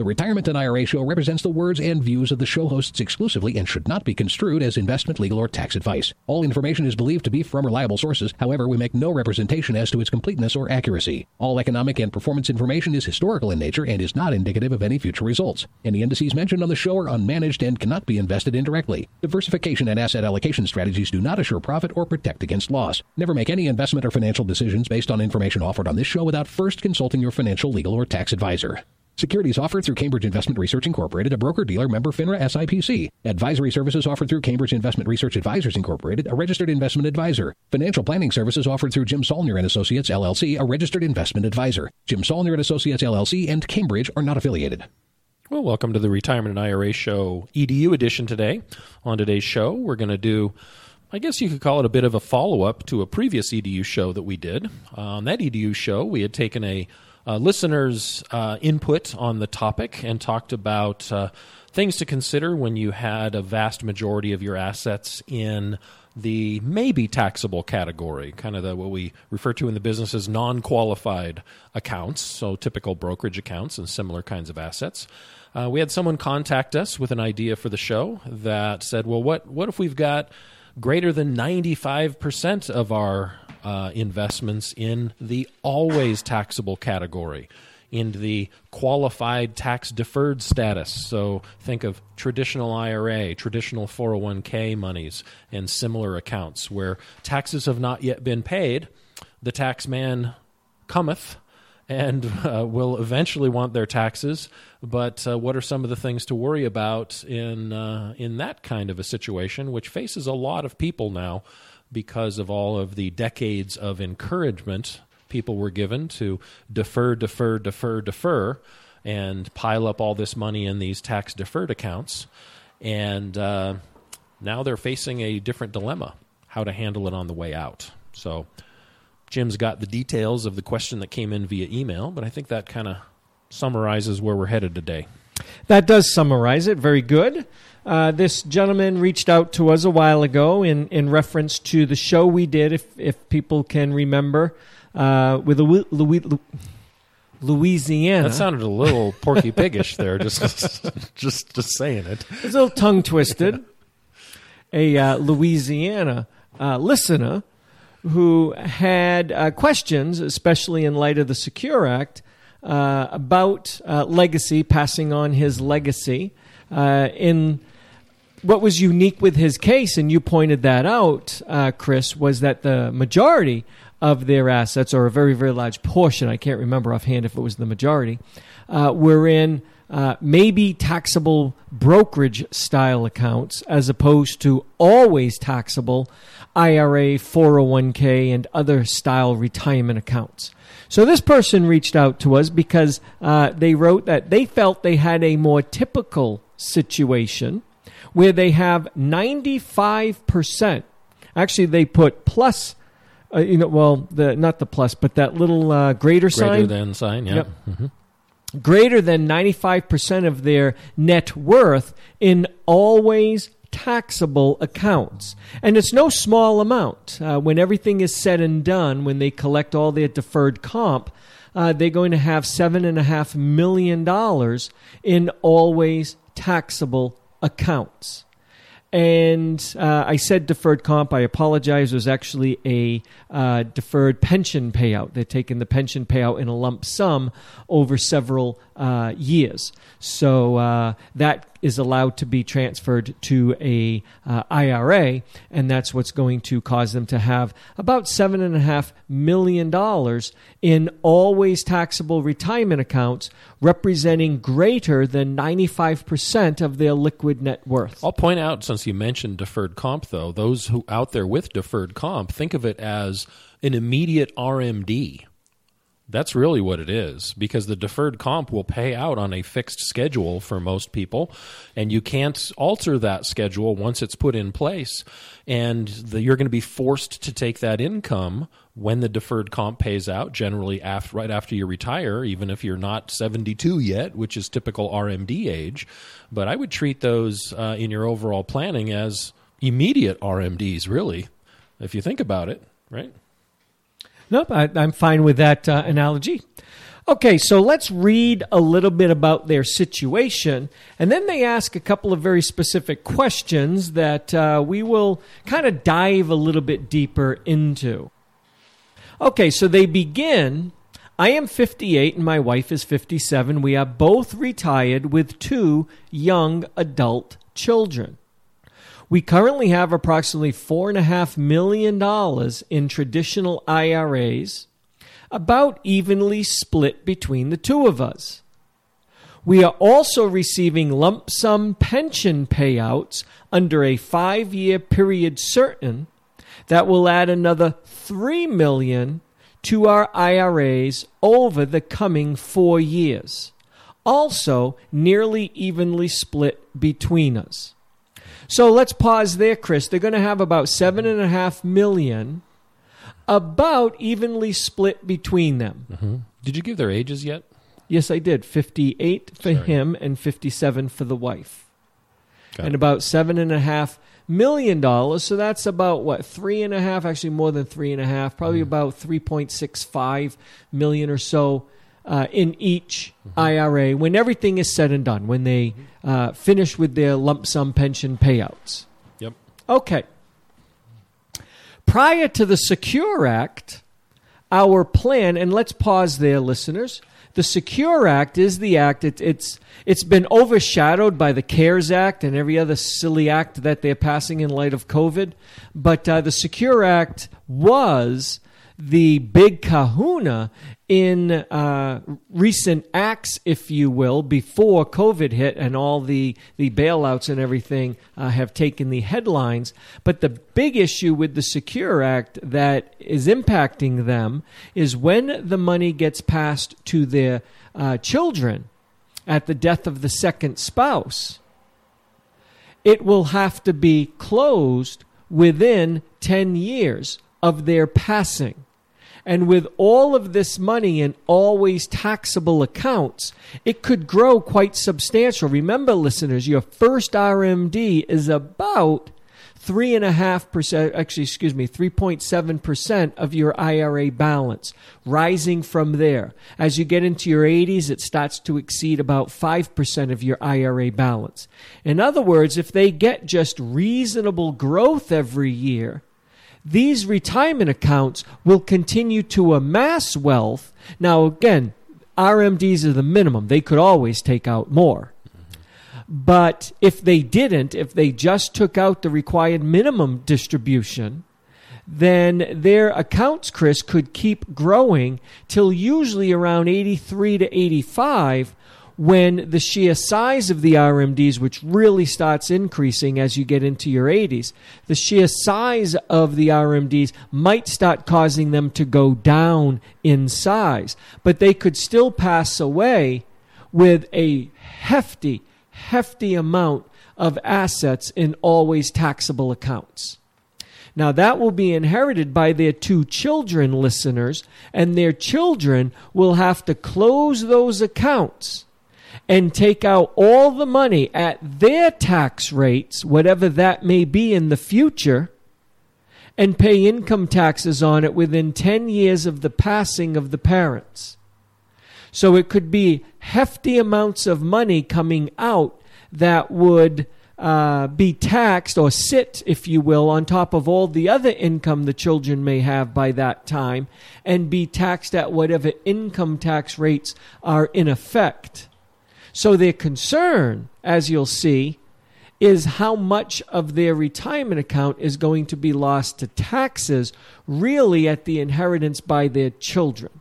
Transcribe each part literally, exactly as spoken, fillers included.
The Retirement and I R A Show represents the words and views of the show hosts exclusively and should not be construed as investment, legal, or tax advice. All information is believed to be from reliable sources. However, we make no representation as to its completeness or accuracy. All economic and performance information is historical in nature and is not indicative of any future results. Any indices mentioned on the show are unmanaged and cannot be invested indirectly. Diversification and asset allocation strategies do not assure profit or protect against loss. Never make any investment or financial decisions based on information offered on this show without first consulting your financial, legal, or tax advisor. Securities offered through Cambridge Investment Research Incorporated, a broker-dealer member FINRA S I P C. Advisory services offered through Cambridge Investment Research Advisors Incorporated, a registered investment advisor. Financial planning services offered through Jim Saulnier and Associates, L L C, a registered investment advisor. Jim Saulnier and Associates, L L C, and Cambridge are not affiliated. Well, welcome to the Retirement and I R A Show E D U edition today. On today's show, we're going to do, I guess you could call it a bit of a follow-up to a previous E D U show that we did. Uh, on that E D U show, we had taken a Uh, listeners' uh, input on the topic and talked about uh, things to consider when you had a vast majority of your assets in the maybe taxable category, kind of the, what we refer to in the business as non-qualified accounts, so typical brokerage accounts and similar kinds of assets. Uh, we had someone contact us with an idea for the show that said, well, what, what if we've got greater than ninety-five percent of our Uh, investments in the always taxable category, in the qualified tax deferred status. So think of traditional I R A, traditional four oh one k monies, and similar accounts where taxes have not yet been paid. The tax man cometh and uh, will eventually want their taxes. But uh, what are some of the things to worry about in uh, in that kind of a situation, which faces a lot of people now, because of all of the decades of encouragement people were given to defer, defer, defer, defer, and pile up all this money in these tax-deferred accounts. And uh, now they're facing a different dilemma, how to handle it on the way out. So Jim's got the details of the question that came in via email, but I think that kind of summarizes where we're headed today. That does summarize it. Very good. Uh, this gentleman reached out to us a while ago in, in reference to the show we did, if if people can remember, uh, with Louis, Louis, Louisiana. That sounded a little Porky Piggish there, just just just saying it. It's a little tongue-twisted. A uh, Louisiana uh, listener who had uh, questions, especially in light of the Secure Act, uh, about uh, legacy, passing on his legacy. Uh, in what was unique with his case, and you pointed that out, uh, Chris, was that the majority of their assets, or a very, very large portion, I can't remember offhand if it was the majority, uh, were in uh, maybe taxable brokerage-style accounts as opposed to always taxable I R A, four oh one k, and other style retirement accounts. So this person reached out to us because uh, they wrote that they felt they had a more typical situation where they have ninety-five percent. Actually, they put plus, uh, you know, well, the not the plus, but that little uh, greater, greater sign. Greater than sign, yeah. Yep. Mm-hmm. Greater than ninety-five percent of their net worth in always taxable accounts. And it's no small amount. Uh, when everything is said and done, when they collect all their deferred comp, uh, they're going to have seven point five million dollars in always taxable accounts. And uh, I said deferred comp. I apologize. It was actually a uh, deferred pension payout. They're taking the pension payout in a lump sum over several uh, years. So uh, that is allowed to be transferred to a uh, I R A, and that's what's going to cause them to have about seven and a half million dollars in always taxable retirement accounts, representing greater than ninety-five percent of their liquid net worth. I'll point out, since you mentioned deferred comp, though, those who out there with deferred comp, think of it as an immediate R M D. That's really what it is, because the deferred comp will pay out on a fixed schedule for most people, and you can't alter that schedule once it's put in place, and the, you're going to be forced to take that income when the deferred comp pays out, generally after, right after you retire, even if you're not seventy-two yet, which is typical R M D age. But I would treat those uh, in your overall planning as immediate R M Ds, really, if you think about it, right? Nope, I, I'm fine with that uh, analogy. Okay, so let's read a little bit about their situation, and then they ask a couple of very specific questions that uh, we will kind of dive a little bit deeper into. Okay, so they begin, I am fifty-eight and my wife is fifty-seven. We are both retired with two young adult children. We currently have approximately four point five million dollars in traditional I R As, about evenly split between the two of us. We are also receiving lump sum pension payouts under a five-year period certain that will add another three million dollars to our I R As over the coming four years, also nearly evenly split between us. So let's pause there, Chris. They're going to have about seven and a half million, about evenly split between them. Mm-hmm. Did you give their ages yet? Yes, I did. fifty-eight for Sorry. him and fifty-seven for the wife. Got and it. about seven and a half million dollars. So that's about what, three and a half, actually more than three and a half, probably Mm. about three point six five million or so uh, in each Mm-hmm. I R A when everything is said and done, when they uh, finish with their lump sum pension payouts. Yep. Okay. Prior to the Secure Act, our plan, and let's pause there, listeners. The Secure Act is the act, it, it's it's been overshadowed by the CARES Act and every other silly act that they're passing in light of COVID. But uh, the Secure Act was the big kahuna in uh, recent acts, if you will, before COVID hit and all the, the bailouts and everything uh, have taken the headlines. But the big issue with the Secure Act that is impacting them is when the money gets passed to their uh, children at the death of the second spouse, it will have to be closed within ten years of their passing. And with all of this money in always taxable accounts, it could grow quite substantial. Remember, listeners, your first R M D is about three and a half percent, actually, excuse me, three point seven percent of your I R A balance, rising from there. As you get into your eighties, it starts to exceed about five percent of your I R A balance. In other words, if they get just reasonable growth every year, these retirement accounts will continue to amass wealth. Now, again, R M Ds are the minimum. They could always take out more. But if they didn't, if they just took out the required minimum distribution, then their accounts, Chris, could keep growing till usually around eighty-three to eighty-five, when the sheer size of the R M Ds, which really starts increasing as you get into your eighties, the sheer size of the R M Ds might start causing them to go down in size. But they could still pass away with a hefty, hefty amount of assets in always taxable accounts. Now, that will be inherited by their two children, listeners, and their children will have to close those accounts and take out all the money at their tax rates, whatever that may be in the future, and pay income taxes on it within ten years of the passing of the parents. So it could be hefty amounts of money coming out that would uh, be taxed or sit, if you will, on top of all the other income the children may have by that time, and be taxed at whatever income tax rates are in effect. So their concern, as you'll see, is how much of their retirement account is going to be lost to taxes, really at the inheritance by their children.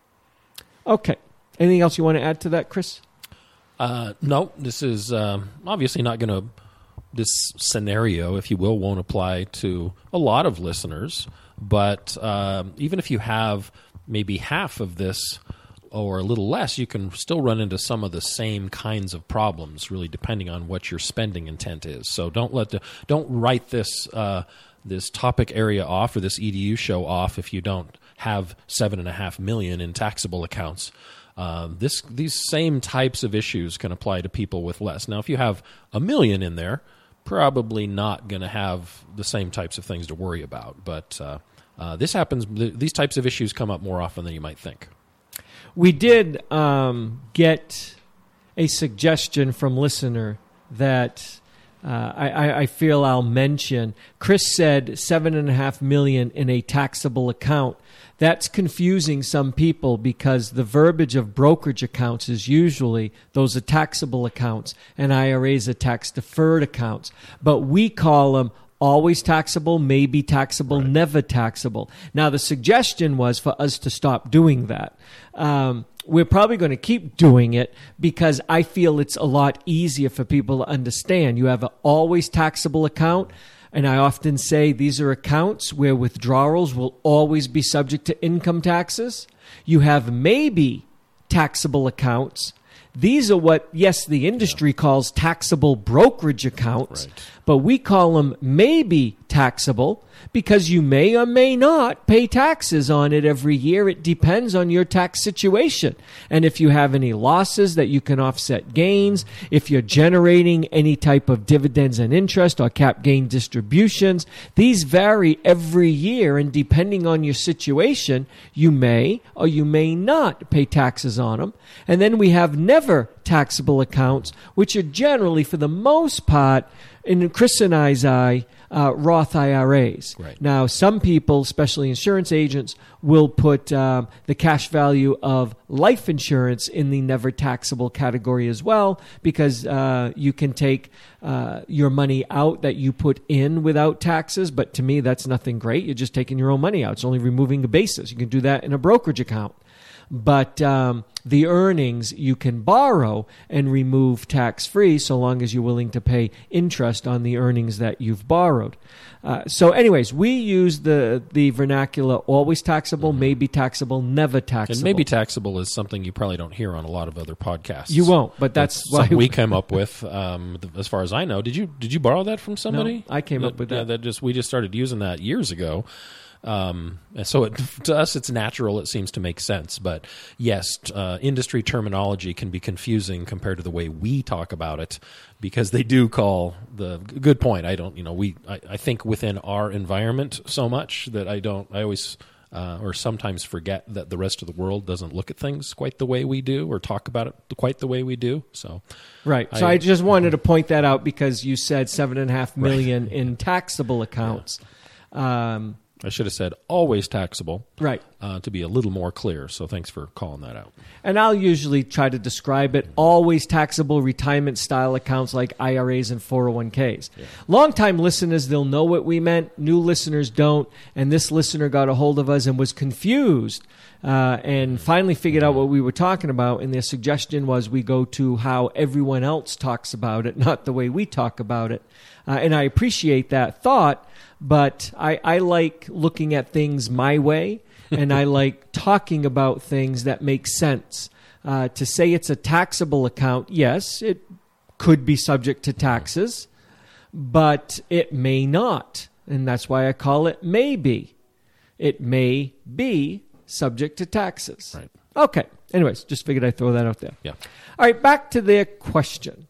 Okay. Anything else you want to add to that, Chris? Uh, no, this is um, obviously not going to, this scenario, if you will, won't apply to a lot of listeners. But um, even if you have maybe half of this or a little less, you can still run into some of the same kinds of problems, really depending on what your spending intent is. So don't let the, don't write this uh, this topic area off or this E D U show off if you don't have seven and a half million in taxable accounts. Uh, this these same types of issues can apply to people with less. Now, if you have a million in there, probably not going to have the same types of things to worry about. But uh, uh, this happens. Th- these types of issues come up more often than you might think. We did um, get a suggestion from listener that uh, I, I feel I'll mention. Chris said seven and a half million in a taxable account. That's confusing some people because the verbiage of brokerage accounts is usually those are taxable accounts and I R As are tax deferred accounts. But we call them always taxable, maybe taxable, right. never taxable. Now, the suggestion was for us to stop doing that. Um, we're probably going to keep doing it because I feel it's a lot easier for people to understand. You have an always taxable account, and I often say these are accounts where withdrawals will always be subject to income taxes. You have maybe taxable accounts. These are what, yes, the industry yeah. calls taxable brokerage accounts, right. but we call them maybe taxable because you may or may not pay taxes on it every year. It depends on your tax situation. And if you have any losses that you can offset gains, if you're generating any type of dividends and interest or cap gain distributions, these vary every year. And depending on your situation, you may or you may not pay taxes on them. And then we have never taxable accounts, which are generally, for the most part, in Chris and I's eye, uh, Roth I R As. Right. Now, some people, especially insurance agents, will put um, the cash value of life insurance in the never taxable category as well, because uh, you can take uh, your money out that you put in without taxes. But to me, that's nothing great. You're just taking your own money out. It's only removing the basis. You can do that in a brokerage account. But um, the earnings you can borrow and remove tax-free so long as you're willing to pay interest on the earnings that you've borrowed. Uh, so anyways, we use the, the vernacular always taxable, mm-hmm. maybe taxable, never taxable. And maybe taxable is something you probably don't hear on a lot of other podcasts. You won't, but that's, that's why something we came up with. Um, as far as I know, did you did you borrow that from somebody? No, I came that, up with yeah, that. that just we just started using that years ago. Um, and so it, to us, it's natural. It seems to make sense. But yes, uh, industry terminology can be confusing compared to the way we talk about it, because they do call the good point. I don't, you know, we, I, I think within our environment so much that I don't, I always, uh, or sometimes forget that the rest of the world doesn't look at things quite the way we do or talk about it quite the way we do. So, right. So I, I just wanted to point that out because you said seven and a half million right. in taxable accounts. Yeah. Um, I should have said always taxable, right? Uh, to be a little more clear. So thanks for calling that out. And I'll usually try to describe it always taxable retirement style accounts like I R As and four oh one k's. Yeah. Longtime listeners, they'll know what we meant. New listeners don't. And this listener got a hold of us and was confused uh, and finally figured out what we were talking about. And their suggestion was we go to how everyone else talks about it, not the way we talk about it. Uh, and I appreciate that thought. But I, I like looking at things my way, and I like talking about things that make sense. Uh, to say it's a taxable account, yes, it could be subject to taxes, but it may not. And that's why I call it maybe. It may be subject to taxes. Right. Okay. Anyways, just figured I'd throw that out there. Yeah. All right, back to their question.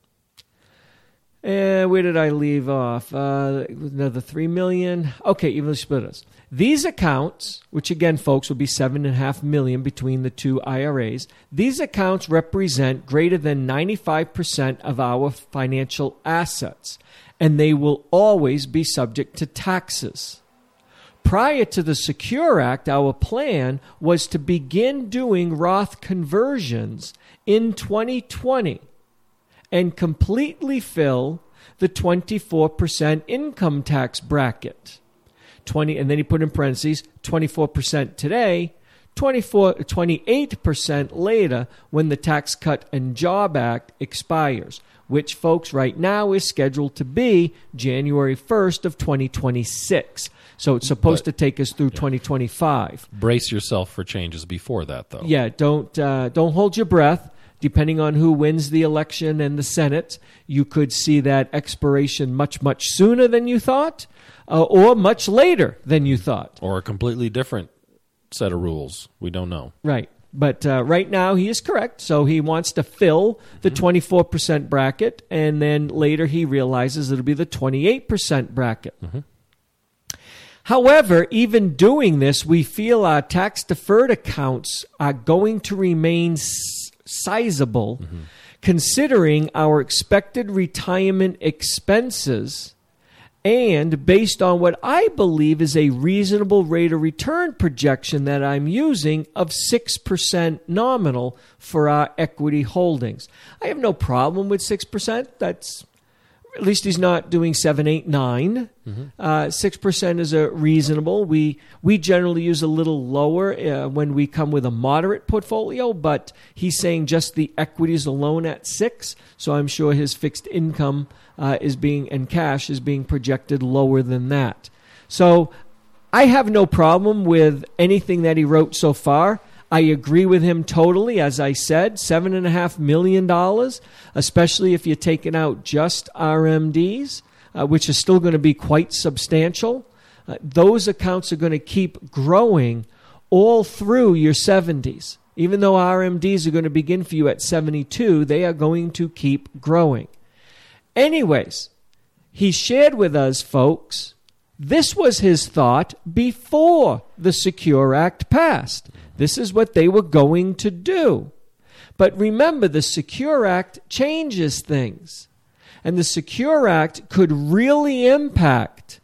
And where did I leave off? Uh, another three million dollars. Okay, evenly split us. These accounts, which again, folks, will be seven point five million dollars between the two I R As, these accounts represent greater than ninety-five percent of our financial assets, and they will always be subject to taxes. Prior to the Secure Act, our plan was to begin doing Roth conversions in twenty twenty. And completely fill the twenty-four percent income tax bracket. twenty, and then he put in parentheses, twenty-four percent today, twenty-four, twenty-eight percent later when the Tax Cut and Job Act expires, which, folks, right now is scheduled to be January first of twenty twenty-six. So it's supposed but, to take us through yeah. twenty twenty-five. Brace yourself for changes before that, though. Yeah, don't uh, don't hold your breath. Depending on who wins the election and the Senate, you could see that expiration much, much sooner than you thought, uh, or much later than you thought. Or a completely different set of rules. We don't know. Right. But uh, right now he is correct. So he wants to fill the twenty-four percent bracket, and then later he realizes it'll be the twenty-eight percent bracket. Mm-hmm. However, even doing this, we feel our tax-deferred accounts are going to remain s- sizable, mm-hmm. considering our expected retirement expenses and based on what I believe is a reasonable rate of return projection that I'm using of six percent nominal for our equity holdings. I have no problem with six percent. That's At least he's not doing seven, eight, nine. Mm-hmm. Uh, six percent is a reasonable. We we generally use a little lower uh, when we come with a moderate portfolio, but he's saying just the equities alone at six. So I'm sure his fixed income uh, is being and cash is being projected lower than that. So I have no problem with anything that he wrote so far. I agree with him totally. As I said, seven point five million dollars, especially if you're taking out just R M Ds, uh, which is still going to be quite substantial. Uh, those accounts are going to keep growing all through your seventies. Even though R M Ds are going to begin for you at seventy-two, they are going to keep growing. Anyways, he shared with us, folks, this was his thought before the Secure Act passed. This is what they were going to do. But remember, the Secure Act changes things. And the Secure Act could really impact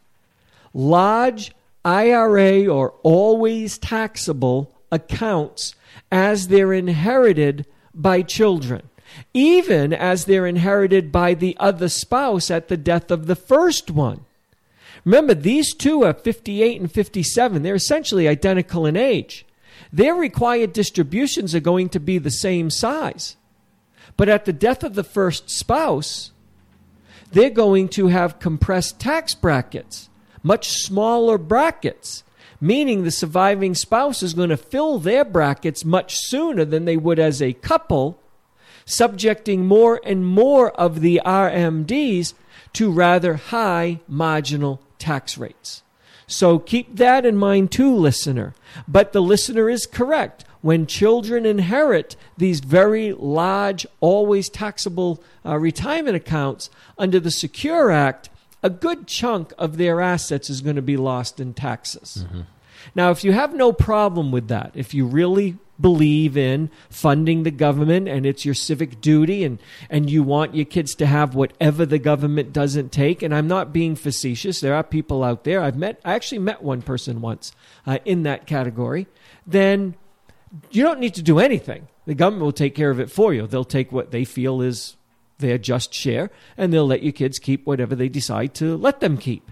large I R A or always taxable accounts as they're inherited by children, even as they're inherited by the other spouse at the death of the first one. Remember, these two are fifty-eight and fifty-seven. They're essentially identical in age. Their required distributions are going to be the same size. But at the death of the first spouse, they're going to have compressed tax brackets, much smaller brackets, meaning the surviving spouse is going to fill their brackets much sooner than they would as a couple, subjecting more and more of the R M Ds to rather high marginal tax rates. So keep that in mind too, listener. But the listener is correct. When children inherit these very large, always taxable uh, retirement accounts under the Secure Act, a good chunk of their assets is going to be lost in taxes. Mm-hmm. Now, if you have no problem with that, if you really believe in funding the government and it's your civic duty and, and you want your kids to have whatever the government doesn't take, and I'm not being facetious, there are people out there, I've met, I actually met one person once uh, in that category, then you don't need to do anything. The government will take care of it for you. They'll take what they feel is their just share and they'll let your kids keep whatever they decide to let them keep.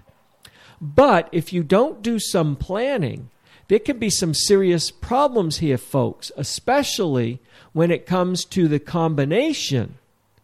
But if you don't do some planning, there can be some serious problems here, folks, especially when it comes to the combination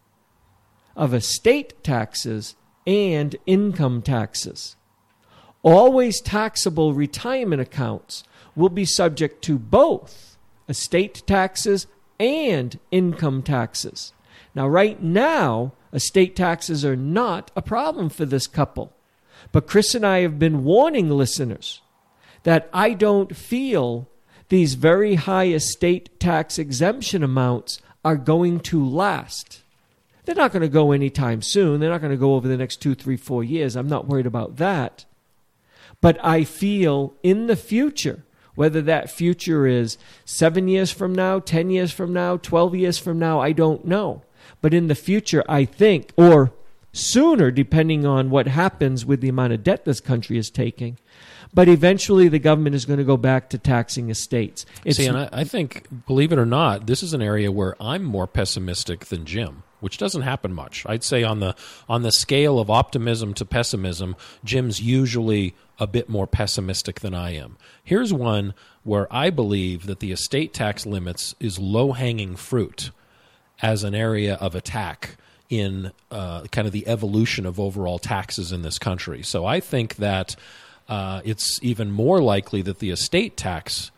of estate taxes and income taxes. Always taxable retirement accounts will be subject to both estate taxes and income taxes. Now, right now, estate taxes are not a problem for this couple. But Chris and I have been warning listeners that I don't feel these very high estate tax exemption amounts are going to last. They're not going to go anytime soon. They're not going to go over the next two, three, four years. I'm not worried about that. But I feel in the future, whether that future is seven years from now, ten years from now, twelve years from now, I don't know. But in the future, I think, or sooner, depending on what happens with the amount of debt this country is taking. But eventually the government is going to go back to taxing estates. It's, See, and I, I think, believe it or not, this is an area where I'm more pessimistic than Jim, which doesn't happen much. I'd say on the on the scale of optimism to pessimism, Jim's usually a bit more pessimistic than I am. Here's one where I believe that the estate tax limits is low-hanging fruit as an area of attack in uh, kind of the evolution of overall taxes in this country. So I think that uh, it's even more likely that the estate tax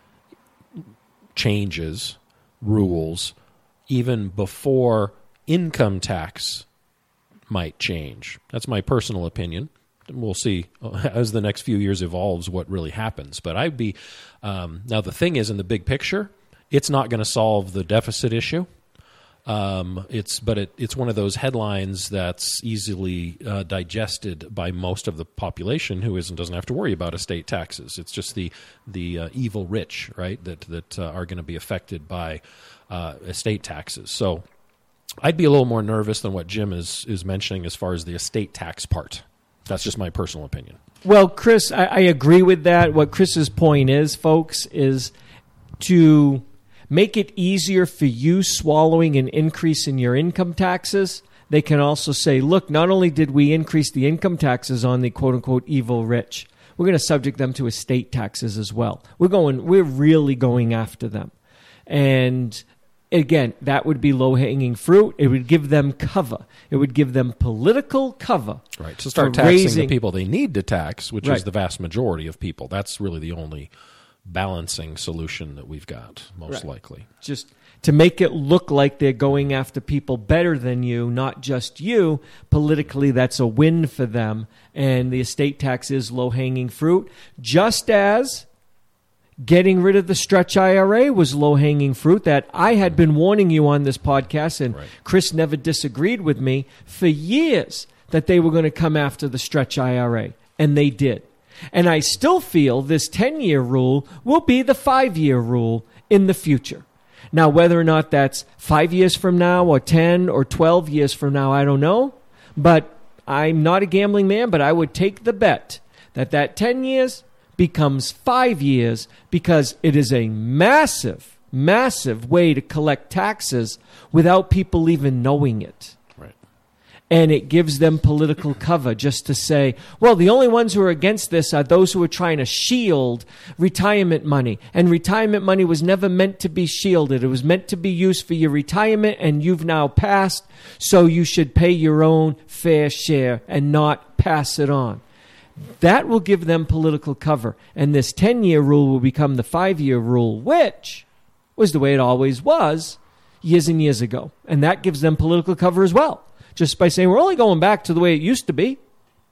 changes rules even before income tax might change. That's my personal opinion. We'll see as the next few years evolves what really happens. But I'd be um, now the thing is, in the big picture, it's not going to solve the deficit issue. Um, it's but it, it's one of those headlines that's easily uh, digested by most of the population who isn't doesn't have to worry about estate taxes. It's just the the uh, evil rich, right, that that uh, are going to be affected by uh, estate taxes. So I'd be a little more nervous than what Jim is is mentioning as far as the estate tax part. That's just my personal opinion. Well, Chris, I, I agree with that. What Chris's point is, folks, is to make it easier for you swallowing an increase in your income taxes. They can also say, look, not only did we increase the income taxes on the quote-unquote evil rich, we're going to subject them to estate taxes as well. We're going, we're really going after them. And again, that would be low-hanging fruit. It would give them cover. It would give them political cover. Right, to start taxing raising, the people they need to tax, which right. is the vast majority of people. That's really the only balancing solution that we've got, most right. likely. Just to make it look like they're going after people better than you, not just you. Politically, that's a win for them, and the estate tax is low-hanging fruit, just as getting rid of the stretch I R A was low-hanging fruit that I had been warning you on this podcast, and right. Chris never disagreed with me for years that they were going to come after the stretch I R A, and they did. And I still feel this ten-year rule will be the five-year rule in the future. Now, whether or not that's five years from now or ten or twelve years from now, I don't know. But I'm not a gambling man, but I would take the bet that that ten years becomes five years because it is a massive, massive way to collect taxes without people even knowing it. And it gives them political cover just to say, well, the only ones who are against this are those who are trying to shield retirement money. And retirement money was never meant to be shielded. It was meant to be used for your retirement, and you've now passed, so you should pay your own fair share and not pass it on. That will give them political cover. And this ten-year rule will become the five-year rule, which was the way it always was years and years ago. And that gives them political cover as well, just by saying we're only going back to the way it used to be.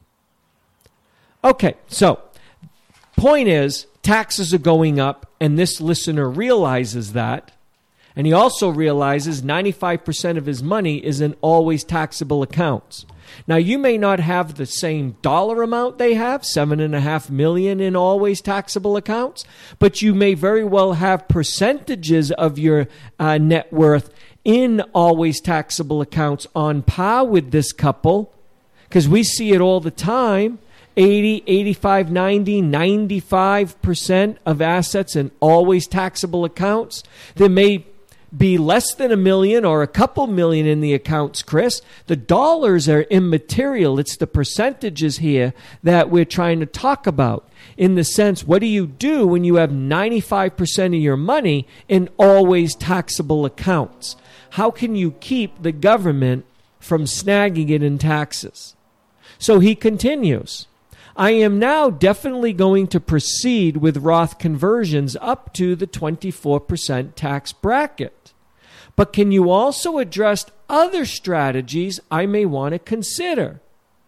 Okay, so point is, taxes are going up, and this listener realizes that. And he also realizes ninety-five percent of his money is in always taxable accounts. Now, you may not have the same dollar amount they have, seven and a half million in always taxable accounts, but you may very well have percentages of your uh, net worth in always taxable accounts on par with this couple, because we see it all the time. eighty, eighty-five, ninety, ninety-five percent of assets in always taxable accounts. There may be less than a million or a couple million in the accounts, Chris. The dollars are immaterial. It's the percentages here that we're trying to talk about. In the sense, what do you do when you have ninety-five percent of your money in always taxable accounts? How can you keep the government from snagging it in taxes? So he continues, I am now definitely going to proceed with Roth conversions up to the twenty-four percent tax bracket. But can you also address other strategies I may want to consider?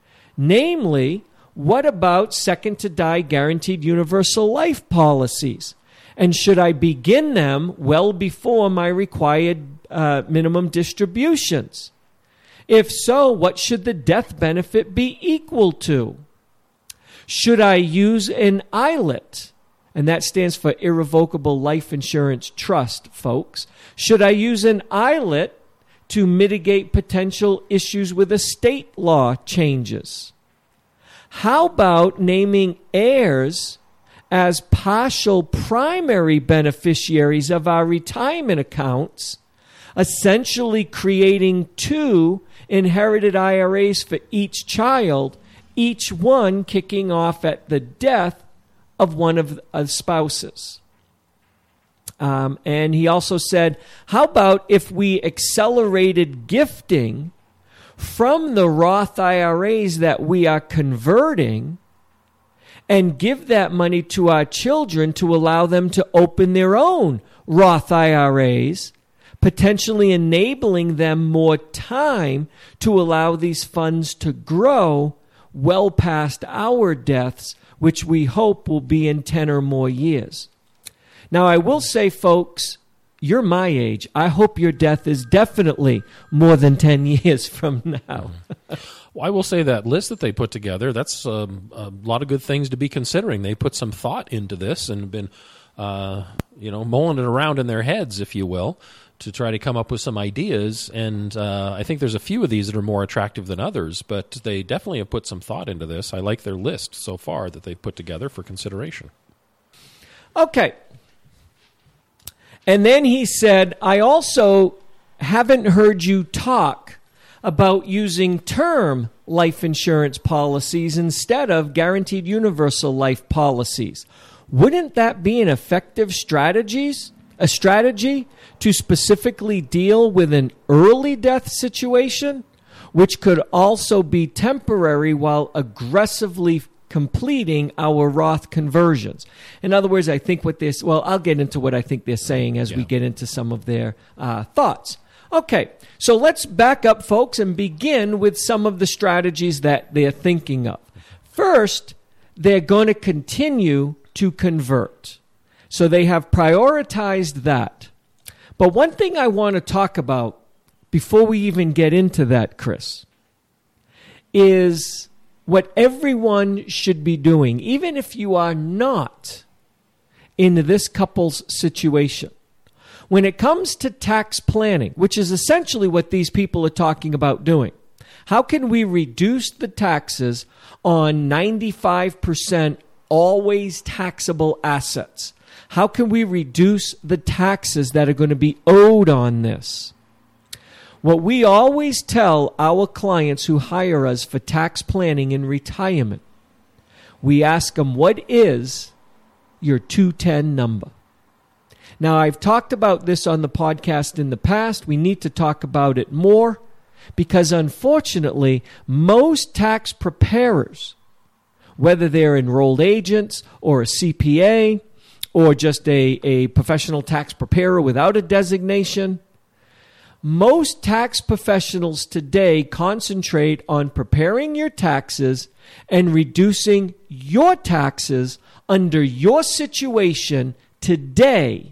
Namely, what about second to die guaranteed universal life policies? And should I begin them well before my required uh, minimum distributions? If so, what should the death benefit be equal to? Should I use an I L I T? And that stands for Irrevocable Life Insurance Trust, folks. Should I use an I L I T to mitigate potential issues with estate law changes? How about naming heirs as partial primary beneficiaries of our retirement accounts, essentially creating two inherited I R As for each child, each one kicking off at the death of one of the spouses? Um, and he also said, how about if we accelerated gifting from the Roth I R As that we are converting and give that money to our children to allow them to open their own Roth I R As, potentially enabling them more time to allow these funds to grow well past our deaths, which we hope will be in ten or more years. Now, I will say, folks, you're my age. I hope your death is definitely more than ten years from now. Well, I will say that list that they put together, that's um, a lot of good things to be considering. They put some thought into this and been, uh, you know, mulling it around in their heads, if you will, to try to come up with some ideas. And uh, I think there's a few of these that are more attractive than others, but they definitely have put some thought into this. I like their list so far that they've put together for consideration. Okay. And then he said, I also haven't heard you talk about using term life insurance policies instead of guaranteed universal life policies. Wouldn't that be an effective strategies, a strategy to specifically deal with an early death situation, which could also be temporary while aggressively completing our Roth conversions? In other words, I think what this, well, I'll get into what I think they're saying as yeah. we get into some of their uh, thoughts. Okay, so let's back up, folks, and begin with some of the strategies that they're thinking of. First, they're going to continue to convert. So they have prioritized that. But one thing I want to talk about before we even get into that, Chris, is what everyone should be doing, even if you are not in this couple's situation. When it comes to tax planning, which is essentially what these people are talking about doing, how can we reduce the taxes on ninety-five percent always taxable assets? How can we reduce the taxes that are going to be owed on this? What we always tell our clients who hire us for tax planning in retirement, we ask them, what is your two ten number? Now, I've talked about this on the podcast in the past. We need to talk about it more because, unfortunately, most tax preparers, whether they're enrolled agents or a C P A or just a, a professional tax preparer without a designation, most tax professionals today concentrate on preparing your taxes and reducing your taxes under your situation today.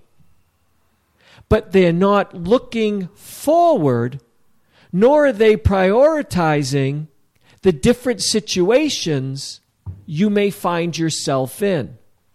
But they're not looking forward, nor are they prioritizing the different situations you may find yourself in.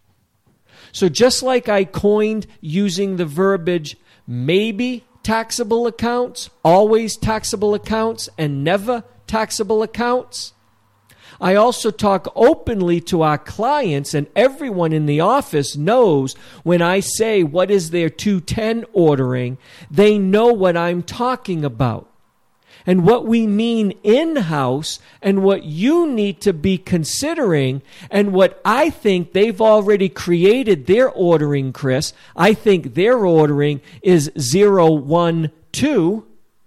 So just like I coined using the verbiage maybe taxable accounts, always taxable accounts, and never taxable accounts, I also talk openly to our clients, and everyone in the office knows when I say what is their two ten ordering, they know what I'm talking about. And what we mean in-house and what you need to be considering and what I think they've already created their ordering, Chris. I think their ordering is zero one two.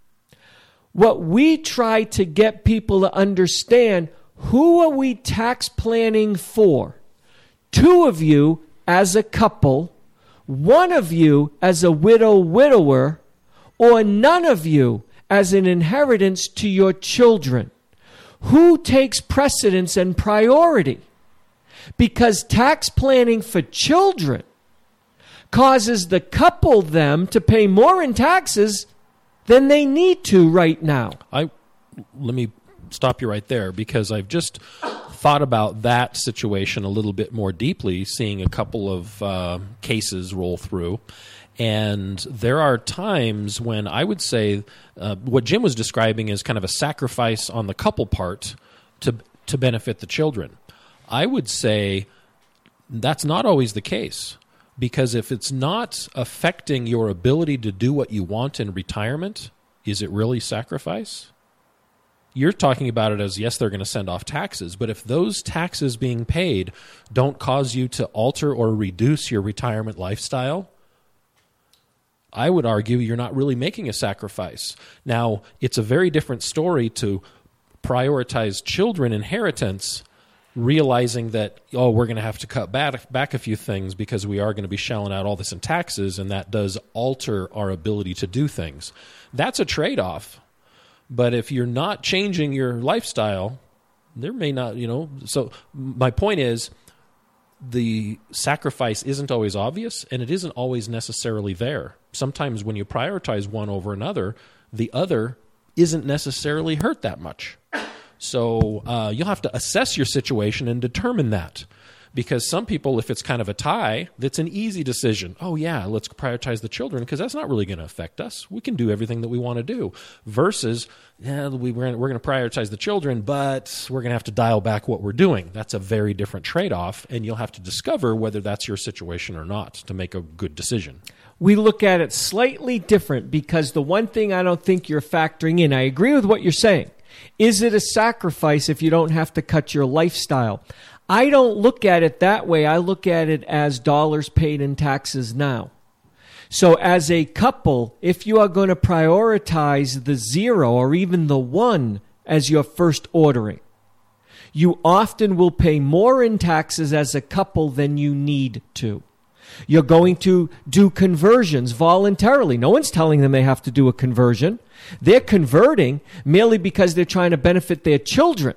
What we try to get people to understand, who are we tax planning for? Two of you as a couple, one of you as a widow-widower, or none of you as an inheritance to your children? Who takes precedence and priority? Because tax planning for children causes the couple them to pay more in taxes than they need to right now. I let me stop you right there, because I've just thought about that situation a little bit more deeply, seeing a couple of uh, cases roll through. And there are times when I would say uh, what Jim was describing is kind of a sacrifice on the couple part to to benefit the children. I would say that's not always the case, because if it's not affecting your ability to do what you want in retirement, is it really sacrifice? You're talking about it as, yes, they're going to send off taxes, but if those taxes being paid don't cause you to alter or reduce your retirement lifestyle, I would argue you're not really making a sacrifice. Now, it's a very different story to prioritize children inheritance, realizing that, oh, we're going to have to cut back, back a few things because we are going to be shelling out all this in taxes, and that does alter our ability to do things. That's a trade-off. But if you're not changing your lifestyle, there may not, you know. So my point is, the sacrifice isn't always obvious, and it isn't always necessarily there. Sometimes when you prioritize one over another, the other isn't necessarily hurt that much. So uh, you'll have to assess your situation and determine that. Because some people, if it's kind of a tie, that's an easy decision. Oh, yeah, let's prioritize the children because that's not really going to affect us. We can do everything that we want to do. Versus, yeah, we, we're, we're going to prioritize the children, but we're going to have to dial back what we're doing. That's a very different trade-off, and you'll have to discover whether that's your situation or not to make a good decision. We look at it slightly different because the one thing I don't think you're factoring in, I agree with what you're saying. Is it a sacrifice if you don't have to cut your lifestyle? I don't look at it that way. I look at it as dollars paid in taxes now. So as a couple, if you are going to prioritize the zero or even the one as your first ordering, you often will pay more in taxes as a couple than you need to. You're going to do conversions voluntarily. No one's telling them they have to do a conversion. They're converting merely because they're trying to benefit their children.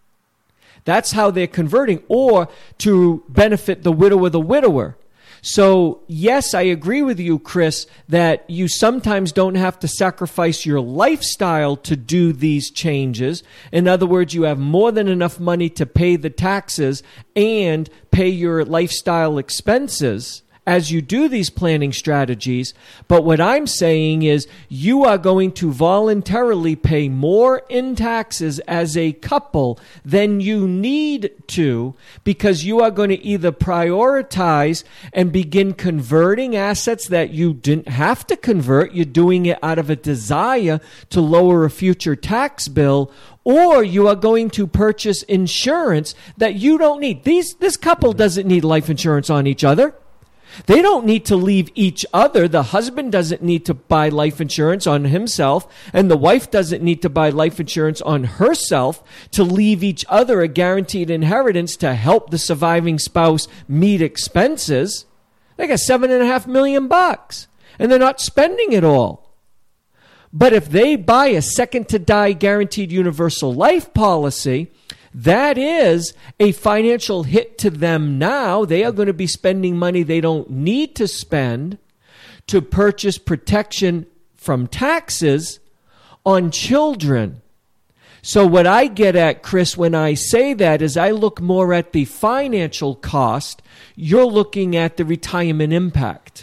That's how they're converting, or to benefit the widow or the widower. So, yes, I agree with you, Chris, that you sometimes don't have to sacrifice your lifestyle to do these changes. In other words, you have more than enough money to pay the taxes and pay your lifestyle expenses as you do these planning strategies. But what I'm saying is you are going to voluntarily pay more in taxes as a couple than you need to, because you are going to either prioritize and begin converting assets that you didn't have to convert. You're doing it out of a desire to lower a future tax bill, or you are going to purchase insurance that you don't need. These, this couple doesn't need life insurance on each other. They don't need to leave each other. The husband doesn't need to buy life insurance on himself, and the wife doesn't need to buy life insurance on herself to leave each other a guaranteed inheritance to help the surviving spouse meet expenses. They got seven and a half million bucks, and they're not spending it all. But if they buy a second to die guaranteed universal life policy, that is a financial hit to them now. They are going to be spending money they don't need to spend to purchase protection from taxes on children. So what I get at, Chris, when I say that is I look more at the financial cost. You're looking at the retirement impact.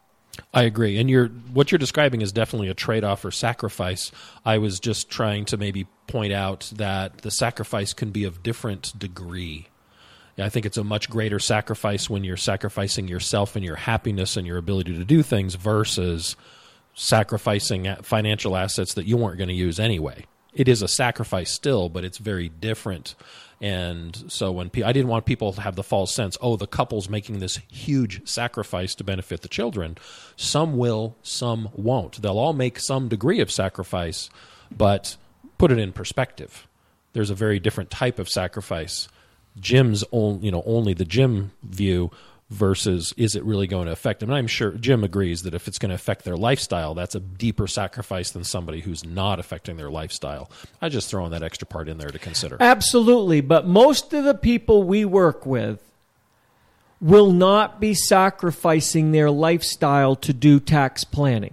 I agree. And you're, what you're describing is definitely a trade-off or sacrifice. I was just trying to maybe point out that the sacrifice can be of different degree. I think it's a much greater sacrifice when you're sacrificing yourself and your happiness and your ability to do things versus sacrificing financial assets that you weren't going to use anyway. It is a sacrifice still, but it's very different. And so when pe- I didn't want people to have the false sense, oh, the couple's making this huge sacrifice to benefit the children. Some will, some won't. They'll all make some degree of sacrifice, but put it in perspective. There's a very different type of sacrifice. Jim's on, you know, only the Jim view versus is it really going to affect them? And I'm sure Jim agrees that if it's going to affect their lifestyle, that's a deeper sacrifice than somebody who's not affecting their lifestyle. I just throwing that extra part in there to consider. Absolutely. But most of the people we work with will not be sacrificing their lifestyle to do tax planning.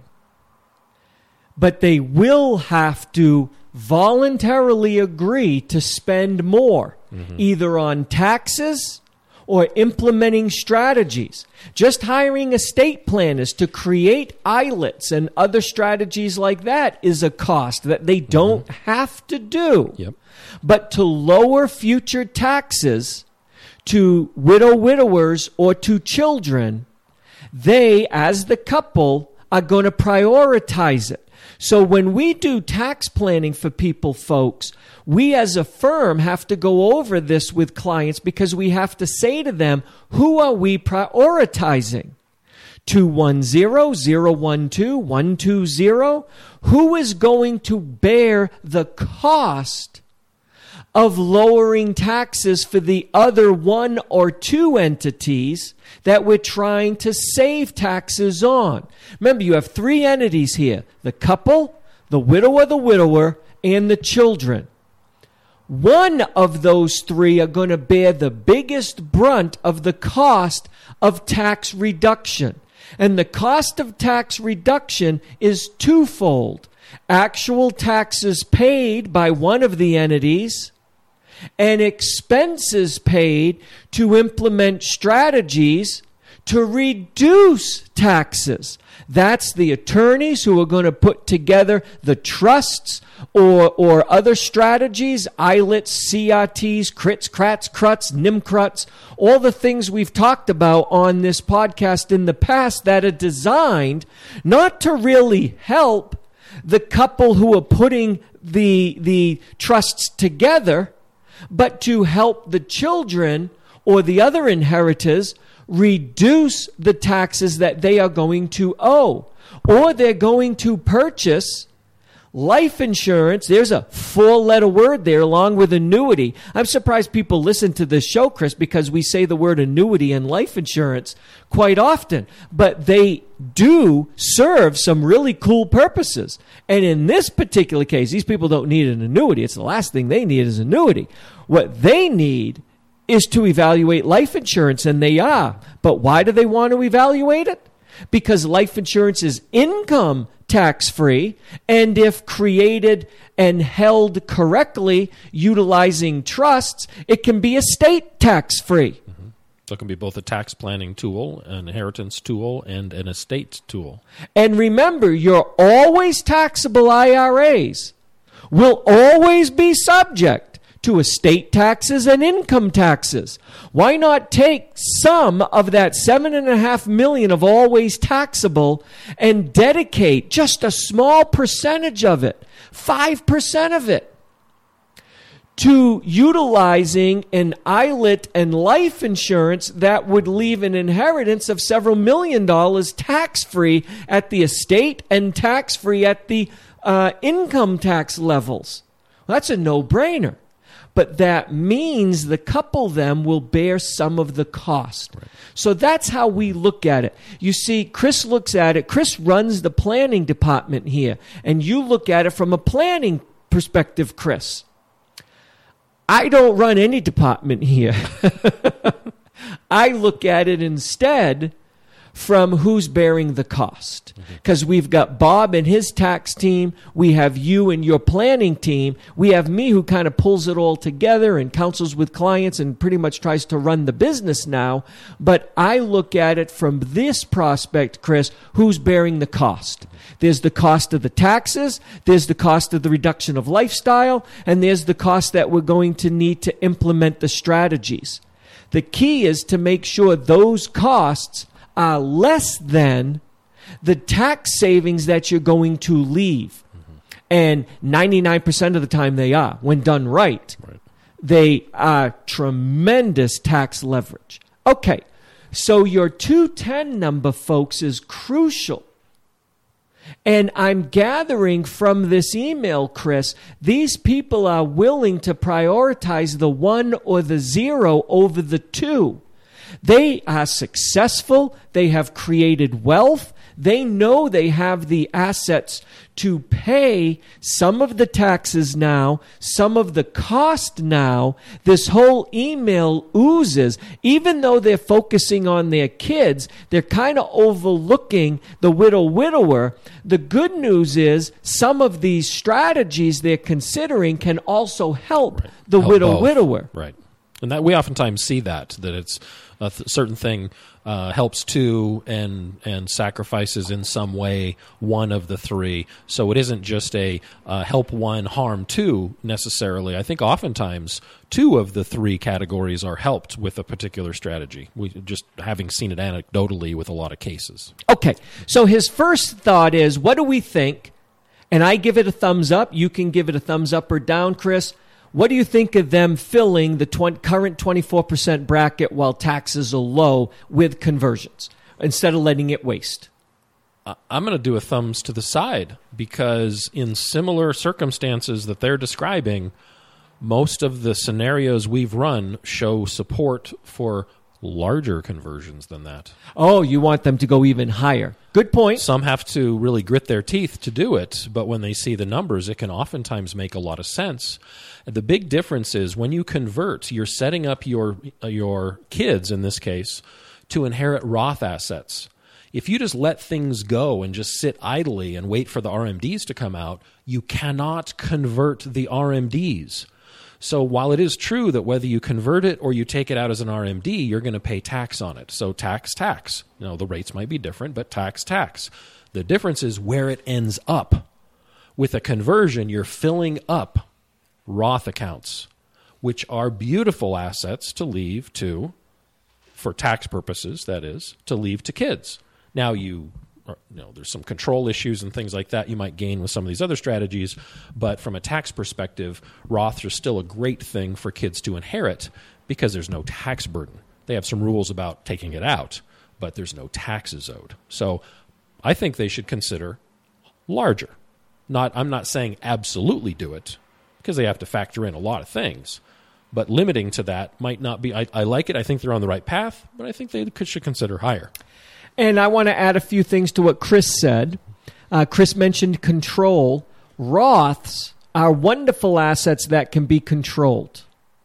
But they will have to voluntarily agree to spend more, mm-hmm. either on taxes or implementing strategies. Just hiring estate planners to create I L Ts and other strategies like that is a cost that they don't mm-hmm. have to do. Yep. But to lower future taxes to widow widowers or to children, they, as the couple, are going to prioritize it. So when we do tax planning for people, folks, we as a firm have to go over this with clients because we have to say to them, who are we prioritizing? two one zero, zero one two, one two zero? Who is going to bear the cost of lowering taxes for the other one or two entities that we're trying to save taxes on? Remember, you have three entities here: the couple, the widow or the widower, and the children. one of those three are going to bear the biggest brunt of the cost of tax reduction. And the cost of tax reduction is twofold. Actual taxes paid by one of the entities and expenses paid to implement strategies to reduce taxes. That's the attorneys who are going to put together the trusts or or other strategies, I L I Ts, C R Ts, crits, crats, cruts, nimcruts, all the things we've talked about on this podcast in the past that are designed not to really help the couple who are putting the the trusts together, but to help the children or the other inheritors reduce the taxes that they are going to owe. Or they're going to purchase life insurance. There's a four-letter word there along with annuity. I'm surprised people listen to this show, Chris, because we say the word annuity and life insurance quite often. But they do serve some really cool purposes. And in this particular case, these people don't need an annuity. It's the last thing they need is annuity. What they need is to evaluate life insurance, and they are. But why do they want to evaluate it? Because life insurance is income tax-free, and if created and held correctly utilizing trusts, it can be estate tax-free. Mm-hmm. So it can be both a tax planning tool, an inheritance tool, and an estate tool. And remember, your always taxable I R As will always be subject to estate taxes and income taxes. Why not take some of that seven and a half million of always taxable and dedicate just a small percentage of it, five percent of it, to utilizing an I L I T and life insurance that would leave an inheritance of several million dollars tax-free at the estate and tax-free at the uh, income tax levels? Well, that's a no-brainer. But that means the couple them will bear some of the cost. Right. So that's how we look at it. You see, Chris looks at it. Chris runs the planning department here. And you look at it from a planning perspective, Chris. I don't run any department here. I look at it instead from who's bearing the cost. Because mm-hmm. we've got Bob and his tax team. We have you and your planning team. We have me who kind of pulls it all together and counsels with clients and pretty much tries to run the business now. But I look at it from this prospect, Chris, who's bearing the cost. There's the cost of the taxes. There's the cost of the reduction of lifestyle. And there's the cost that we're going to need to implement the strategies. The key is to make sure those costs are less than the tax savings that you're going to leave. Mm-hmm. And ninety-nine percent of the time they are, when done right. right. They are tremendous tax leverage. Okay, so your two ten number, folks, is crucial. And I'm gathering from this email, Chris, these people are willing to prioritize the one or the zero over the two. They are successful. They have created wealth. They know they have the assets to pay some of the taxes now, some of the cost now. This whole email oozes. Even though they're focusing on their kids, they're kind of overlooking the widow-widower. The good news is some of these strategies they're considering can also help right. the help widow-widower. Right. And that we oftentimes see that, that it's a th- certain thing uh, helps two and and sacrifices in some way one of the three. So it isn't just a uh, help one, harm two necessarily. I think oftentimes two of the three categories are helped with a particular strategy. We just having seen it anecdotally with a lot of cases. Okay, so his first thought is, what do we think? And I give it a thumbs up. You can give it a thumbs up or down, Chris. What do you think of them filling the tw- current twenty-four percent bracket while taxes are low with conversions instead of letting it waste? Uh, I'm going to do a thumbs to the side because in similar circumstances that they're describing, most of the scenarios we've run show support for larger conversions than that. Oh, you want them to go even higher. Good point. Some have to really grit their teeth to do it, but when they see the numbers, it can oftentimes make a lot of sense. The big difference is when you convert, you're setting up your your kids, in this case, to inherit Roth assets. If you just let things go and just sit idly and wait for the R M Ds to come out, you cannot convert the R M Ds. So while it is true that whether you convert it or you take it out as an R M D, you're going to pay tax on it. So tax, tax. You know, the rates might be different, but tax, tax. The difference is where it ends up. With a conversion, you're filling up Roth accounts, which are beautiful assets to leave to, for tax purposes, that is, to leave to kids. Now you... You know, there's some control issues and things like that you might gain with some of these other strategies, but from a tax perspective, Roths are still a great thing for kids to inherit because there's no tax burden. They have some rules about taking it out, but there's no taxes owed. So I think they should consider larger. Not, I'm not saying absolutely do it because they have to factor in a lot of things, but limiting to that might not be. I, I like it. I think they're on the right path, but I think they could, should consider higher. And I want to add a few things to what Chris said. Uh, Chris mentioned control. Roths are wonderful assets that can be controlled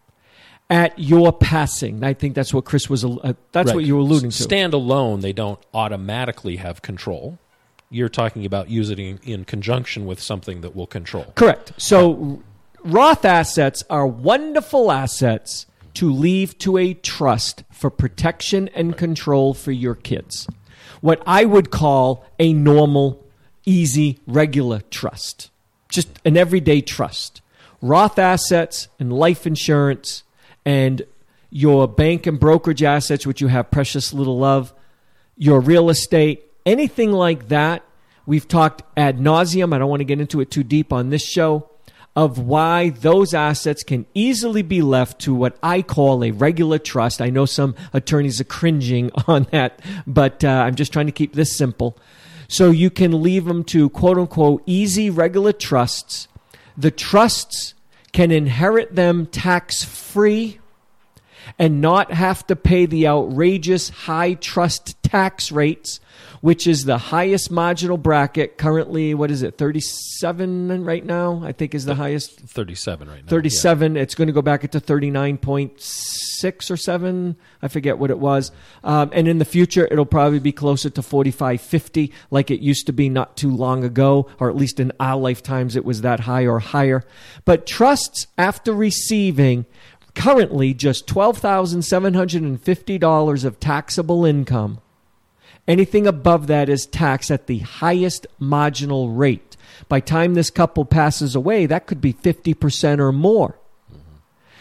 at your passing. I think that's what Chris was. Uh, that's right. what you were alluding to. Stand alone, they don't automatically have control. You're talking about using it in, in conjunction with something that will control. Correct. So Roth assets are wonderful assets to leave to a trust for protection and control for your kids. What I would call a normal, easy, regular trust. Just an everyday trust. Roth assets and life insurance and your bank and brokerage assets, which you have precious little of, your real estate, anything like that. We've talked ad nauseum. I don't want to get into it too deep on this show, of why those assets can easily be left to what I call a regular trust. I know some attorneys are cringing on that, but uh, I'm just trying to keep this simple. So you can leave them to quote-unquote easy regular trusts. The trusts can inherit them tax-free and not have to pay the outrageous high trust tax rates, which is the highest marginal bracket. Currently, what is it, thirty-seven right now, I think is the highest. thirty-seven right now. thirty-seven. Yeah. It's going to go back into thirty-nine point six or seven. I forget what it was. Um, and in the future, it'll probably be closer to forty-five, fifty, like it used to be not too long ago, or at least in our lifetimes, it was that high or higher. But trusts, after receiving currently just twelve thousand seven hundred fifty dollars of taxable income, anything above that is taxed at the highest marginal rate. By the time this couple passes away, that could be fifty percent or more. Mm-hmm.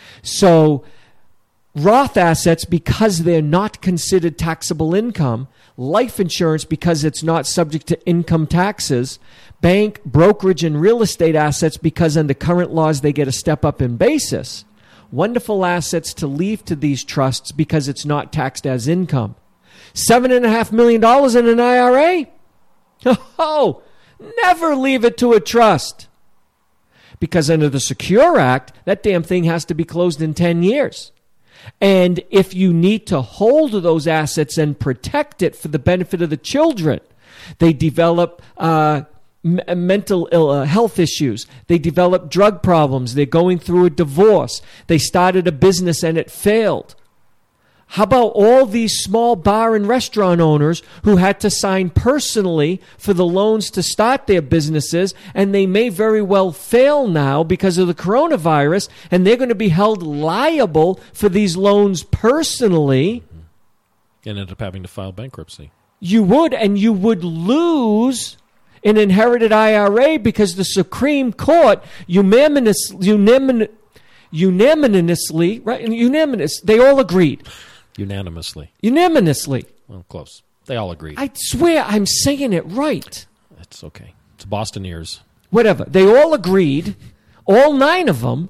So Roth assets, because they're not considered taxable income, life insurance, because it's not subject to income taxes, bank, brokerage, and real estate assets, because under current laws they get a step up in basis. Wonderful assets to leave to these trusts because it's not taxed as income. Seven and a half million dollars in an I R A? Oh, never leave it to a trust. Because under the Secure Act, that damn thing has to be closed in ten years. And if you need to hold those assets and protect it for the benefit of the children, they develop uh, m- mental Ill, uh, health issues. They develop drug problems. They're going through a divorce. They started a business and it failed. How about all these small bar and restaurant owners who had to sign personally for the loans to start their businesses, and they may very well fail now because of the coronavirus, and they're going to be held liable for these loans personally. And end up having to file bankruptcy. You would, and you would lose an inherited I R A because the Supreme Court unanimous, unanim, unanimously, right? Unanimous, they all agreed. Unanimously. Unanimously. Well, close. They all agreed. I swear I'm saying it right. It's okay. It's Boston ears. Whatever. They all agreed, all nine of them,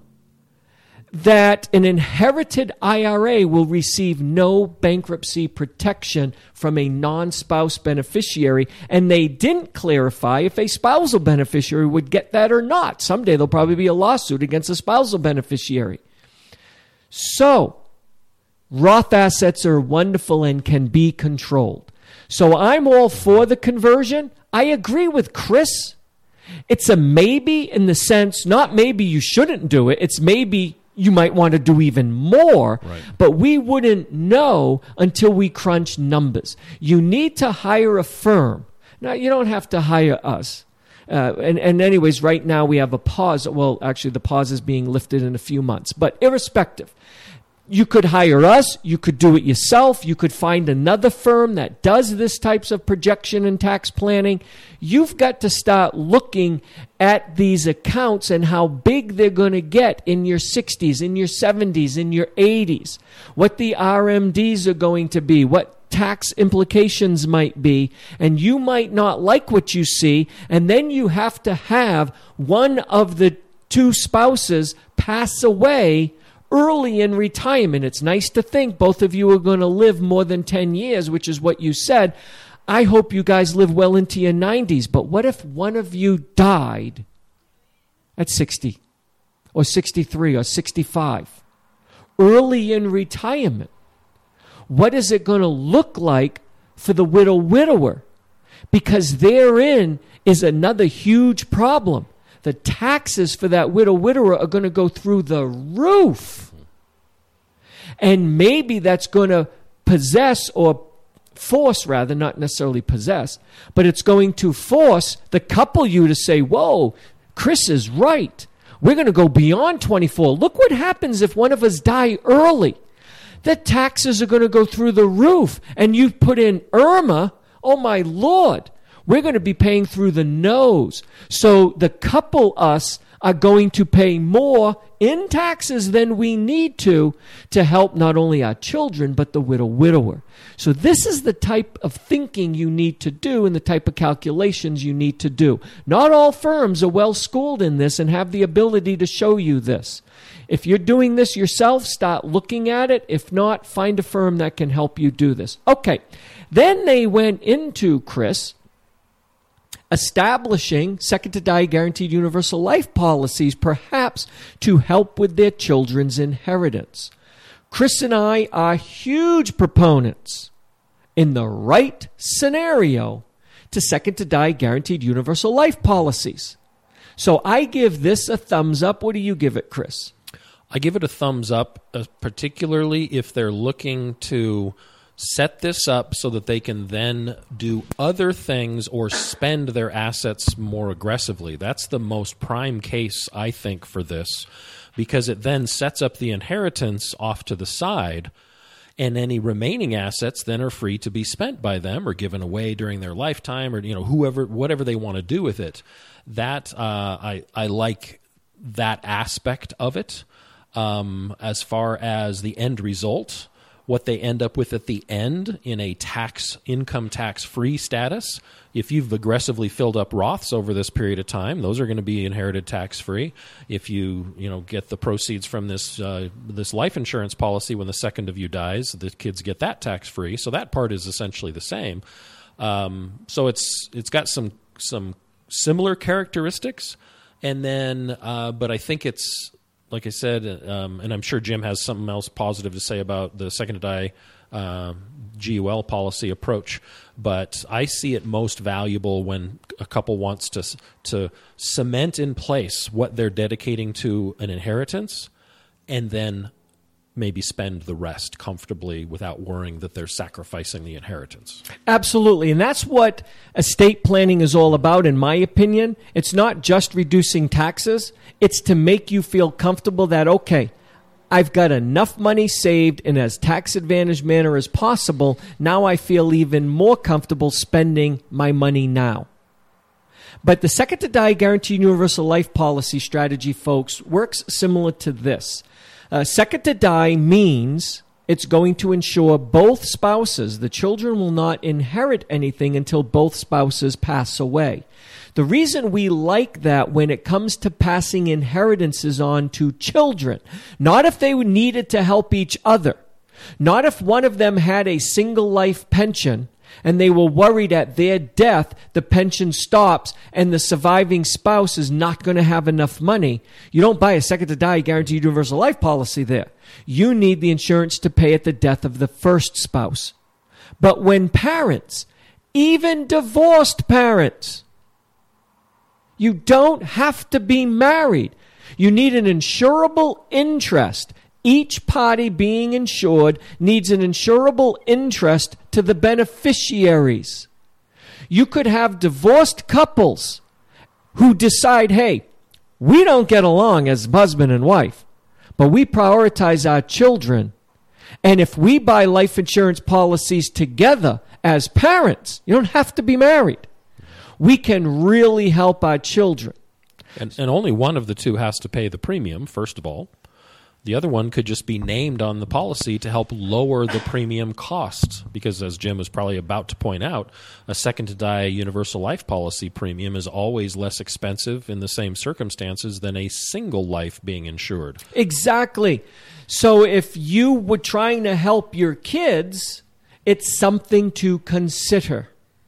that an inherited I R A will receive no bankruptcy protection from a non-spouse beneficiary, and they didn't clarify if a spousal beneficiary would get that or not. Someday there'll probably be a lawsuit against a spousal beneficiary. So, Roth assets are wonderful and can be controlled. So I'm all for the conversion. I agree with Chris. It's a maybe in the sense, not maybe you shouldn't do it. It's maybe you might want to do even more, right. But we wouldn't know until we crunch numbers. You need to hire a firm. Now, you don't have to hire us. Uh, and, and anyways, right now we have a pause. Well, actually, the pause is being lifted in a few months. But irrespective, you could hire us. You could do it yourself. You could find another firm that does this types of projection and tax planning. You've got to start looking at these accounts and how big they're going to get in your sixties, in your seventies, in your eighties, what the R M Ds are going to be, what tax implications might be, and you might not like what you see, and then you have to have one of the two spouses pass away early in retirement. It's nice to think both of you are going to live more than ten years, which is what you said. I hope you guys live well into your nineties, but what if one of you died at sixty or sixty-three or sixty-five, early in retirement? What is it going to look like for the widow-widower? Because therein is another huge problem. The taxes for that widow-widower are going to go through the roof. And maybe that's going to possess or force, rather, not necessarily possess, but it's going to force the couple you to say, whoa, Chris is right. We're going to go beyond twenty-four. Look what happens if one of us die early. The taxes are going to go through the roof. And you put in Irma, oh my Lord, we're going to be paying through the nose. So the couple, us, are going to pay more in taxes than we need to to help not only our children, but the widow-widower. So this is the type of thinking you need to do and the type of calculations you need to do. Not all firms are well schooled in this and have the ability to show you this. If you're doing this yourself, start looking at it. If not, find a firm that can help you do this. Okay. Then they went into, Chris, establishing second to die guaranteed universal life policies, perhaps to help with their children's inheritance. Chris and I are huge proponents, in the right scenario, to second to die guaranteed universal life policies. So I give this a thumbs up. What do you give it, Chris? I give it a thumbs up, uh, particularly if they're looking to set this up so that they can then do other things or spend their assets more aggressively. That's the most prime case, I think, for this, because it then sets up the inheritance off to the side, and any remaining assets then are free to be spent by them or given away during their lifetime, or you know whoever whatever they want to do with it. That uh, I I like that aspect of it. Um, as far as the end result, what they end up with at the end in a tax income tax free status. If you've aggressively filled up Roths over this period of time, those are going to be inherited tax free. If you you know get the proceeds from this uh, this life insurance policy when the second of you dies, the kids get that tax free. So that part is essentially the same. Um, so it's it's got some some similar characteristics, and then uh, but I think it's. Like I said, um, and I'm sure Jim has something else positive to say about the second to die uh, G U L policy approach, but I see it most valuable when a couple wants to to cement in place what they're dedicating to an inheritance, and then maybe spend the rest comfortably without worrying that they're sacrificing the inheritance. Absolutely. And that's what estate planning is all about, in my opinion. It's not just reducing taxes. It's to make you feel comfortable that, okay, I've got enough money saved in as tax-advantaged manner as possible. Now I feel even more comfortable spending my money now. But the second to die guaranteed universal life policy strategy, folks, works similar to this. Uh, second to die means it's going to ensure both spouses, the children will not inherit anything until both spouses pass away. The reason we like that when it comes to passing inheritances on to children, not if they needed to help each other, not if one of them had a single life pension and they were worried at their death the pension stops and the surviving spouse is not going to have enough money, you don't buy a second to die guaranteed universal life policy there. You need the insurance to pay at the death of the first spouse. But when parents, even divorced parents, you don't have to be married. You need an insurable interest. Each party being insured needs an insurable interest to the beneficiaries. You could have divorced couples who decide, hey, we don't get along as husband and wife, but we prioritize our children. And if we buy life insurance policies together as parents, you don't have to be married, we can really help our children. And, and only one of the two has to pay the premium, first of all. The other one could just be named on the policy to help lower the premium costs because, as Jim was probably about to point out, a second-to-die universal life policy premium is always less expensive in the same circumstances than a single life being insured. Exactly. So if you were trying to help your kids, it's something to consider.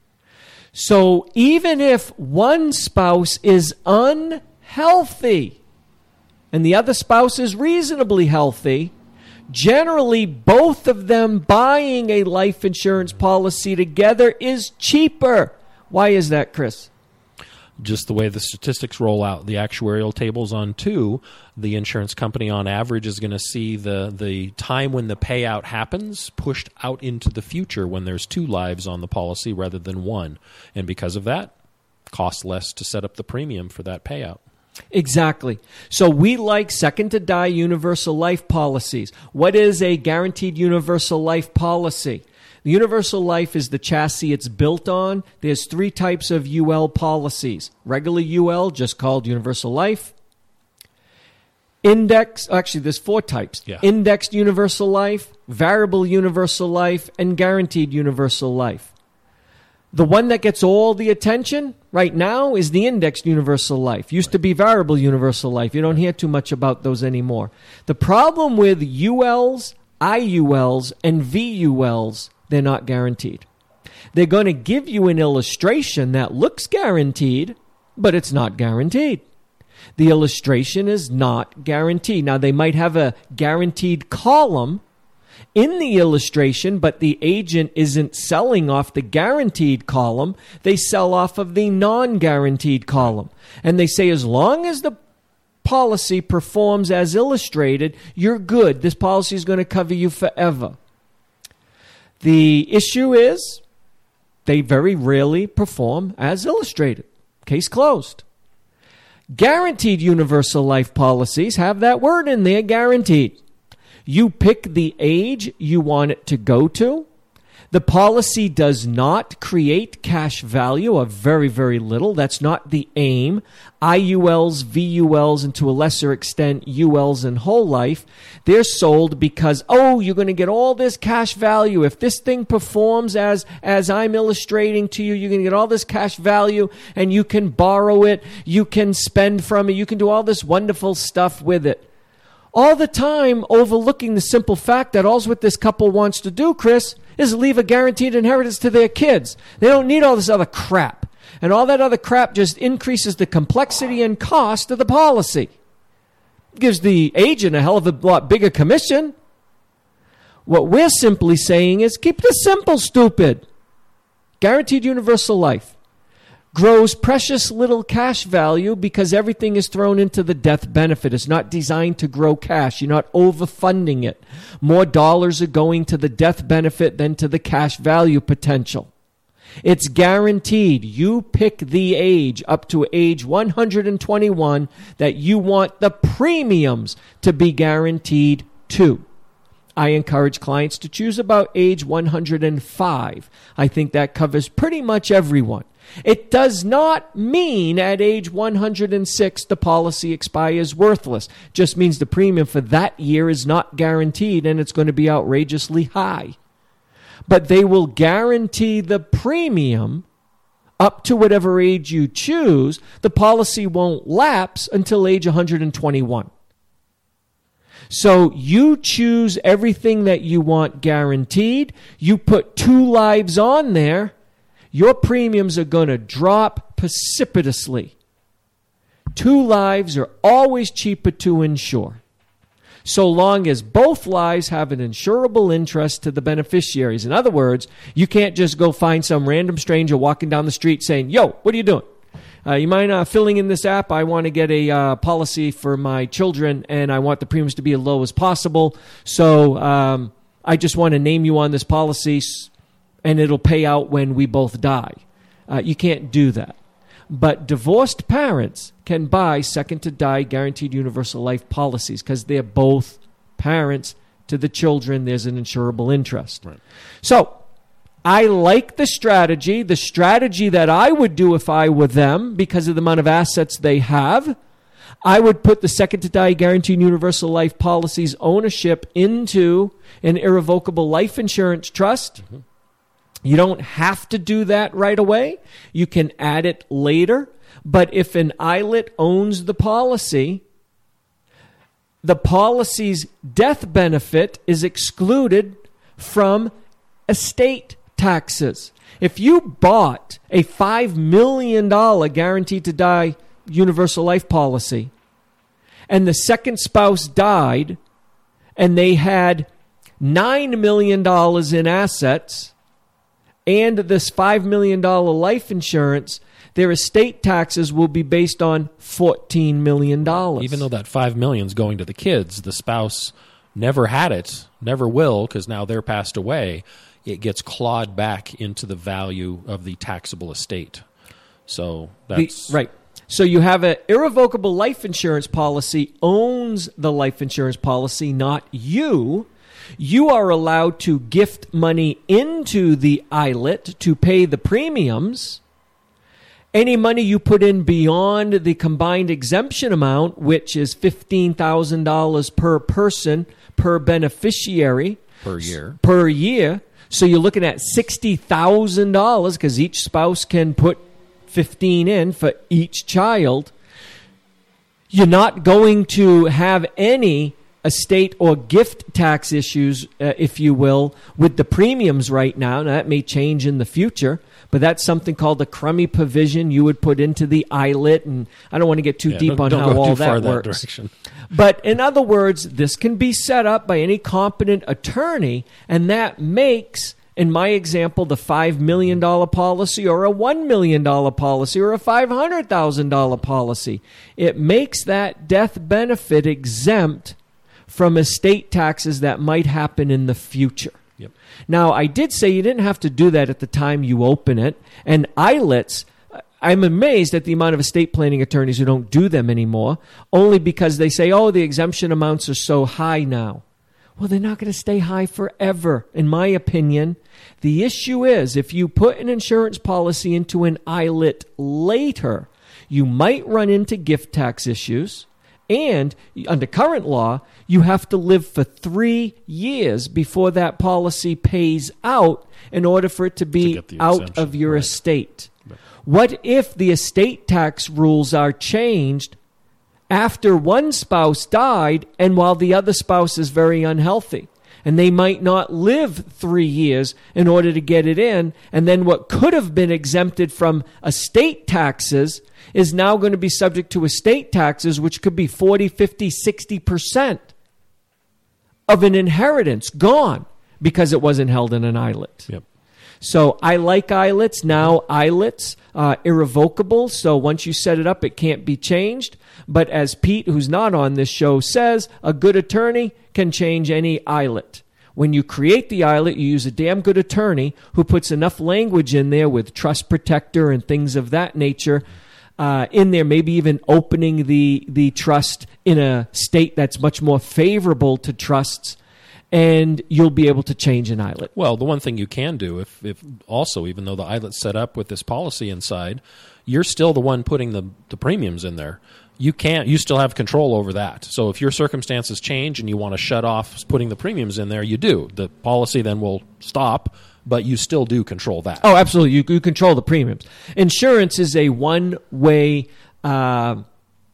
So even if one spouse is unhealthy, and the other spouse is reasonably healthy, generally both of them buying a life insurance policy together is cheaper. Why is that, Chris? Just the way the statistics roll out, the actuarial tables on two, the insurance company on average is going to see the, the time when the payout happens pushed out into the future when there's two lives on the policy rather than one. And because of that, costs less to set up the premium for that payout. Exactly. So we like second-to-die universal life policies. What is a guaranteed universal life policy? The universal life is the chassis it's built on. There's three types of U L policies. Regular U L, just called universal life. Index, actually there's four types. Yeah. Indexed universal life, variable universal life, and guaranteed universal life. The one that gets all the attention right now is the indexed universal life. Used to be variable universal life. You don't hear too much about those anymore. The problem with U Ls, I U Ls, and V U Ls, they're not guaranteed. They're going to give you an illustration that looks guaranteed, but it's not guaranteed. The illustration is not guaranteed. Now, they might have a guaranteed column in the illustration, but the agent isn't selling off the guaranteed column. They sell off of the non-guaranteed column. And they say as long as the policy performs as illustrated, you're good. This policy is going to cover you forever. The issue is they very rarely perform as illustrated. Case closed. Guaranteed universal life policies have that word in there, guaranteed. You pick the age you want it to go to. The policy does not create cash value, or very, very little. That's not the aim. I U Ls, V U Ls, and to a lesser extent, U Ls and whole life, they're sold because, oh, you're going to get all this cash value. If this thing performs as, as I'm illustrating to you, you're going to get all this cash value, and you can borrow it, you can spend from it, you can do all this wonderful stuff with it. All the time overlooking the simple fact that all what this couple wants to do, Chris, is leave a guaranteed inheritance to their kids. They don't need all this other crap. And all that other crap just increases the complexity and cost of the policy. Gives the agent a hell of a lot bigger commission. What we're simply saying is keep this simple, stupid. Guaranteed universal life grows precious little cash value because everything is thrown into the death benefit. It's not designed to grow cash. You're not overfunding it. More dollars are going to the death benefit than to the cash value potential. It's guaranteed. You pick the age up to age one hundred twenty-one that you want the premiums to be guaranteed to. I encourage clients to choose about age one hundred five. I think that covers pretty much everyone. It does not mean at age one hundred six the policy expires worthless. Just means the premium for that year is not guaranteed and it's going to be outrageously high. But they will guarantee the premium up to whatever age you choose. The policy won't lapse until age one hundred twenty-one. So you choose everything that you want guaranteed. You put two lives on there, your premiums are going to drop precipitously. Two lives are always cheaper to insure, so long as both lives have an insurable interest to the beneficiaries. In other words, you can't just go find some random stranger walking down the street saying, yo, what are you doing? Uh, you mind uh, filling in this app? I want to get a uh, policy for my children, and I want the premiums to be as low as possible. So um, I just want to name you on this policy, and it'll pay out when we both die. Uh, you can't do that. But divorced parents can buy second-to-die guaranteed universal life policies because they're both parents to the children. There's an insurable interest. Right. So I like the strategy, the strategy that I would do if I were them because of the amount of assets they have. I would put the second-to-die guaranteed universal life policies ownership into an irrevocable life insurance trust. Mm-hmm. You don't have to do that right away. You can add it later. But if an I L I T owns the policy, the policy's death benefit is excluded from estate taxes. If you bought a five million dollars guaranteed to die universal life policy and the second spouse died and they had nine million dollars in assets, and this five million dollars life insurance, their estate taxes will be based on fourteen million dollars. Even though that five million dollars is going to the kids, the spouse never had it, never will, because now they're passed away. It gets clawed back into the value of the taxable estate. So that's... The, right. So you have an irrevocable life insurance policy owns the life insurance policy, not you. You are allowed to gift money into the I L I T to pay the premiums. Any money you put in beyond the combined exemption amount, which is fifteen thousand dollars per person, per beneficiary. Per year. Per year. So you're looking at sixty thousand dollars because each spouse can put fifteen in for each child. You're not going to have any estate or gift tax issues, uh, if you will, with the premiums right now. Now, that may change in the future, but that's something called a crummy provision you would put into the I L I T, and I don't want to get too yeah, deep on don't how go all too that far works. That But in other words, this can be set up by any competent attorney, and that makes, in my example, the five million dollars policy or a one million dollars policy or a five hundred thousand dollars policy. It makes that death benefit exempt from estate taxes that might happen in the future. Yep. Now, I did say you didn't have to do that at the time you open it. And I L I Ts, I'm amazed at the amount of estate planning attorneys who don't do them anymore, only because they say, oh, the exemption amounts are so high now. Well, they're not going to stay high forever, in my opinion. The issue is, if you put an insurance policy into an I L I T later, you might run into gift tax issues. And under current law, you have to live for three years before that policy pays out in order for it to be to out of your right. estate. Right. What if the estate tax rules are changed after one spouse died and while the other spouse is very unhealthy? And they might not live three years in order to get it in. And then what could have been exempted from estate taxes is now going to be subject to estate taxes, which could be forty, fifty, sixty percent of an inheritance gone because it wasn't held in an I L I T. Yep. So I like I L I Ts. Now I L I Ts are irrevocable. So once you set it up, it can't be changed. But as Pete, who's not on this show, says, a good attorney can change any I L I T. When you create the I L I T, you use a damn good attorney who puts enough language in there with trust protector and things of that nature uh, in there, maybe even opening the, the trust in a state that's much more favorable to trusts, and you'll be able to change an I L I T. Well, the one thing you can do, if, if also, even though the I L I T's set up with this policy inside, you're still the one putting the, the premiums in there. You can't. You still have control over that. So if your circumstances change and you want to shut off putting the premiums in there, you do. The policy then will stop, but you still do control that. Oh, absolutely. You, you control the premiums. Insurance is a one-way uh,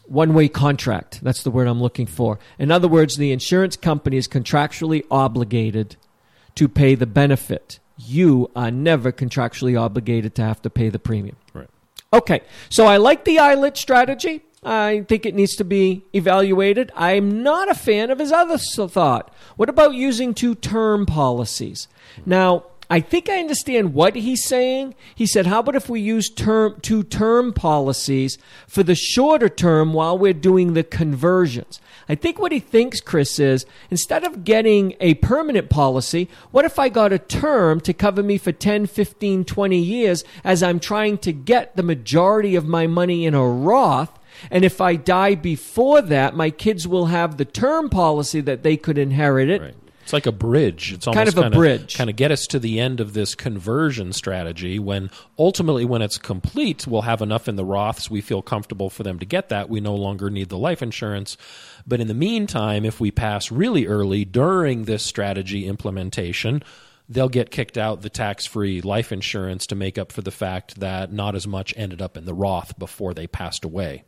one-way contract. That's the word I'm looking for. In other words, the insurance company is contractually obligated to pay the benefit. You are never contractually obligated to have to pay the premium. Right. Okay, so I like the I L I T strategy. I think it needs to be evaluated. I'm not a fan of his other thought. What about using two term policies? Now, I think I understand what he's saying. He said, how about if we use term, two term policies for the shorter term while we're doing the conversions? I think what he thinks, Chris, is instead of getting a permanent policy, what if I got a term to cover me for ten, fifteen, twenty years as I'm trying to get the majority of my money in a Roth? And if I die before that, my kids will have the term policy that they could inherit it. Right. It's like a bridge. It's almost kind of a kinda, bridge. Kind of get us to the end of this conversion strategy when ultimately when it's complete, we'll have enough in the Roths. We feel comfortable for them to get that. We no longer need the life insurance. But in the meantime, if we pass really early during this strategy implementation, they'll get kicked out the tax-free life insurance to make up for the fact that not as much ended up in the Roth before they passed away.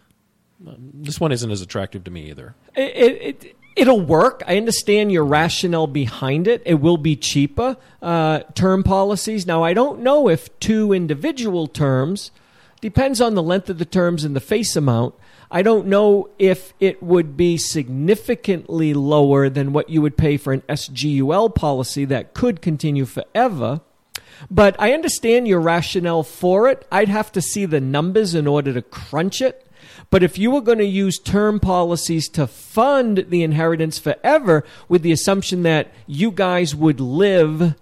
This one isn't as attractive to me either. It, it, it, it'll work. I understand your rationale behind it. It will be cheaper, uh, term policies. Now, I don't know if two individual terms, depends on the length of the terms and the face amount. I don't know if it would be significantly lower than what you would pay for an S G U L policy that could continue forever. But I understand your rationale for it. I'd have to see the numbers in order to crunch it. But if you were going to use term policies to fund the inheritance forever with the assumption that you guys would live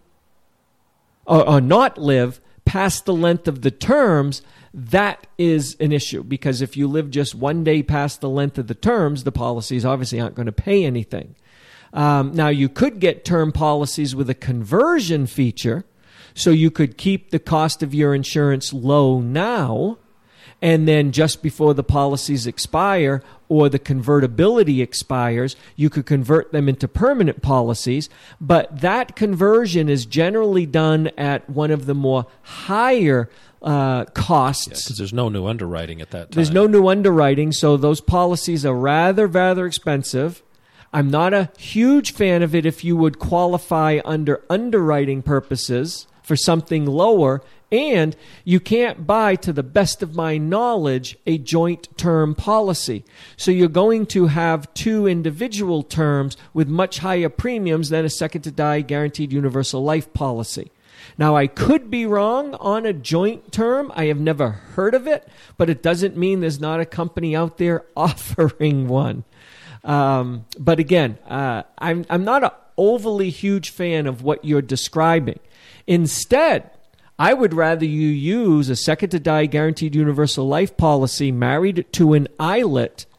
or, or not live past the length of the terms, that is an issue. Because if you live just one day past the length of the terms, the policies obviously aren't going to pay anything. Um, now, you could get term policies with a conversion feature, so you could keep the cost of your insurance low now, and then just before the policies expire or the convertibility expires, you could convert them into permanent policies. But that conversion is generally done at one of the more higher uh, costs. Because yeah, there's no new underwriting at that time. There's no new underwriting, so those policies are rather, rather expensive. I'm not a huge fan of it if you would qualify under underwriting purposes for something lower. And you can't buy, to the best of my knowledge, a joint term policy. So you're going to have two individual terms with much higher premiums than a second to die guaranteed universal life policy. Now, I could be wrong on a joint term. I have never heard of it, but it doesn't mean there's not a company out there offering one. Um, but again, uh, I'm, I'm not an overly huge fan of what you're describing. Instead, I would rather you use a second-to-die guaranteed universal life policy married to an I L I T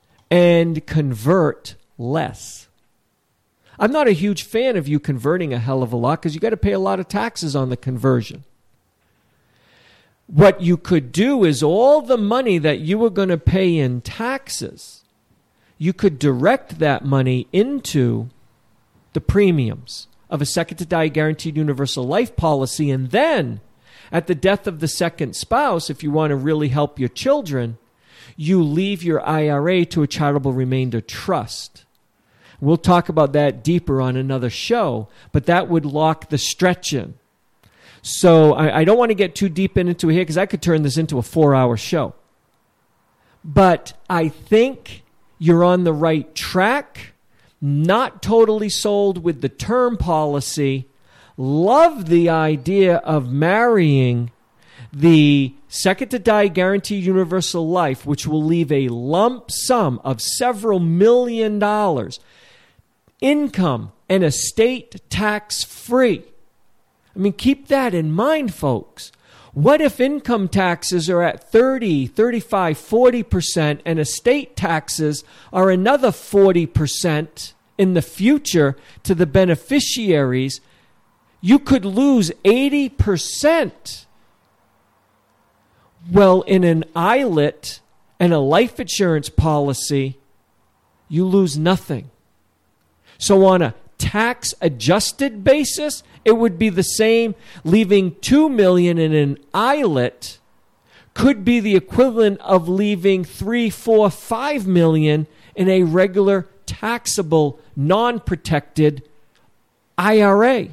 and convert less. I'm not a huge fan of you converting a hell of a lot because you got to pay a lot of taxes on the conversion. What you could do is all the money that you were going to pay in taxes, you could direct that money into the premiums of a second-to-die guaranteed universal life policy, and then at the death of the second spouse, if you want to really help your children, you leave your I R A to a charitable remainder trust. We'll talk about that deeper on another show, but that would lock the stretch in. So I, I don't want to get too deep into it here because I could turn this into a four-hour show. But I think you're on the right track. Not totally sold with the term policy. Love the idea of marrying the second-to-die guaranteed universal life, which will leave a lump sum of several million dollars, income and estate tax-free. I mean, keep that in mind, folks. What if income taxes are at thirty, thirty-five, forty percent and estate taxes are another forty percent in the future to the beneficiaries? You could lose eighty percent. Well, in an I L I T and a life insurance policy, you lose nothing. So on a tax-adjusted basis, it would be the same. Leaving two million dollars in an I L I T could be the equivalent of leaving three, four, five million in a regular taxable, non-protected I R A.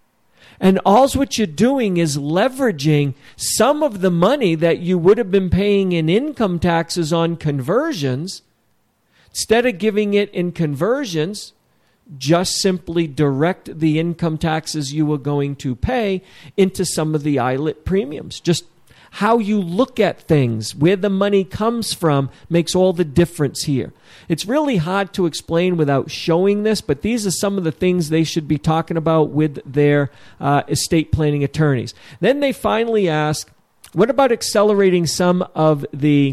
And all what you're doing is leveraging some of the money that you would have been paying in income taxes on conversions. Instead of giving it in conversions, just simply direct the income taxes you were going to pay into some of the I L I T premiums. Just how you look at things, where the money comes from, makes all the difference here. It's really hard to explain without showing this, but these are some of the things they should be talking about with their uh, estate planning attorneys. Then they finally ask, what about accelerating some of the...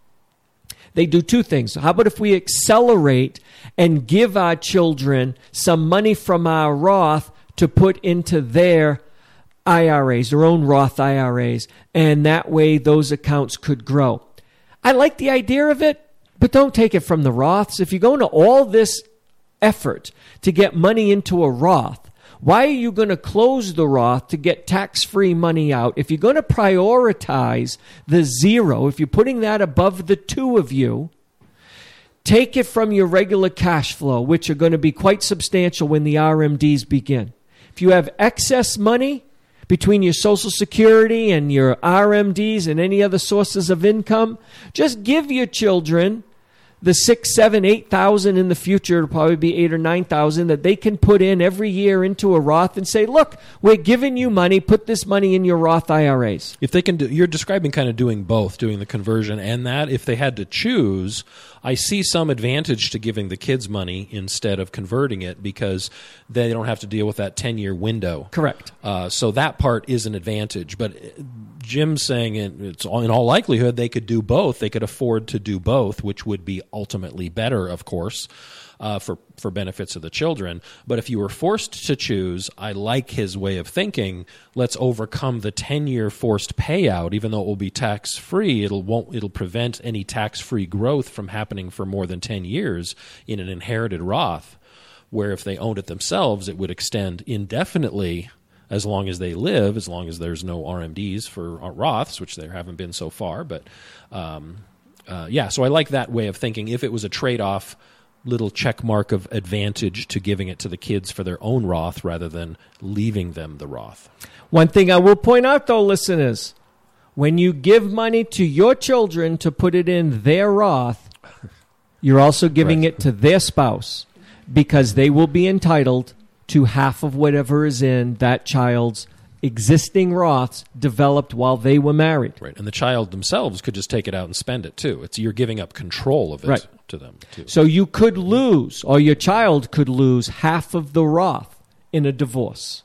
They do two things. How about if we accelerate and give our children some money from our Roth to put into their I R As, their own Roth I R As, and that way those accounts could grow. I like the idea of it, but don't take it from the Roths. If you're going to all this effort to get money into a Roth, why are you going to close the Roth to get tax-free money out? If you're going to prioritize the zero, if you're putting that above the two of you, take it from your regular cash flow, which are going to be quite substantial when the R M Ds begin. If you have excess money between your Social Security and your R M Ds and any other sources of income, just give your children the six, seven, eight thousand in the future. It'll probably be eight or nine thousand that they can put in every year into a Roth and say, "Look, we're giving you money. Put this money in your Roth I R As." If they can do, you're describing kind of doing both, doing the conversion and that. If they had to choose, I see some advantage to giving the kids money instead of converting it because they don't have to deal with that ten-year window. Correct. Uh, so that part is an advantage. But Jim's saying it, it's all, in all likelihood they could do both. They could afford to do both, which would be ultimately better, of course, uh, for, for benefits of the children. But if you were forced to choose, I like his way of thinking. Let's overcome the ten-year forced payout, even though it will be tax-free. It'll won't it'll prevent any tax-free growth from happening for more than ten years in an inherited Roth, where if they owned it themselves, it would extend indefinitely as long as they live, as long as there's no R M Ds for Roths, which there haven't been so far. But um, uh, yeah, so I like that way of thinking. If it was a trade-off, little check mark of advantage to giving it to the kids for their own Roth rather than leaving them the Roth. One thing I will point out, though, listeners, when you give money to your children to put it in their Roth, you're also giving Right. it to their spouse because they will be entitled to half of whatever is in that child's existing Roths developed while they were married. Right, and the child themselves could just take it out and spend it too. It's you're giving up control of it Right. to them too. So you could lose, or your child could lose, half of the Roth in a divorce.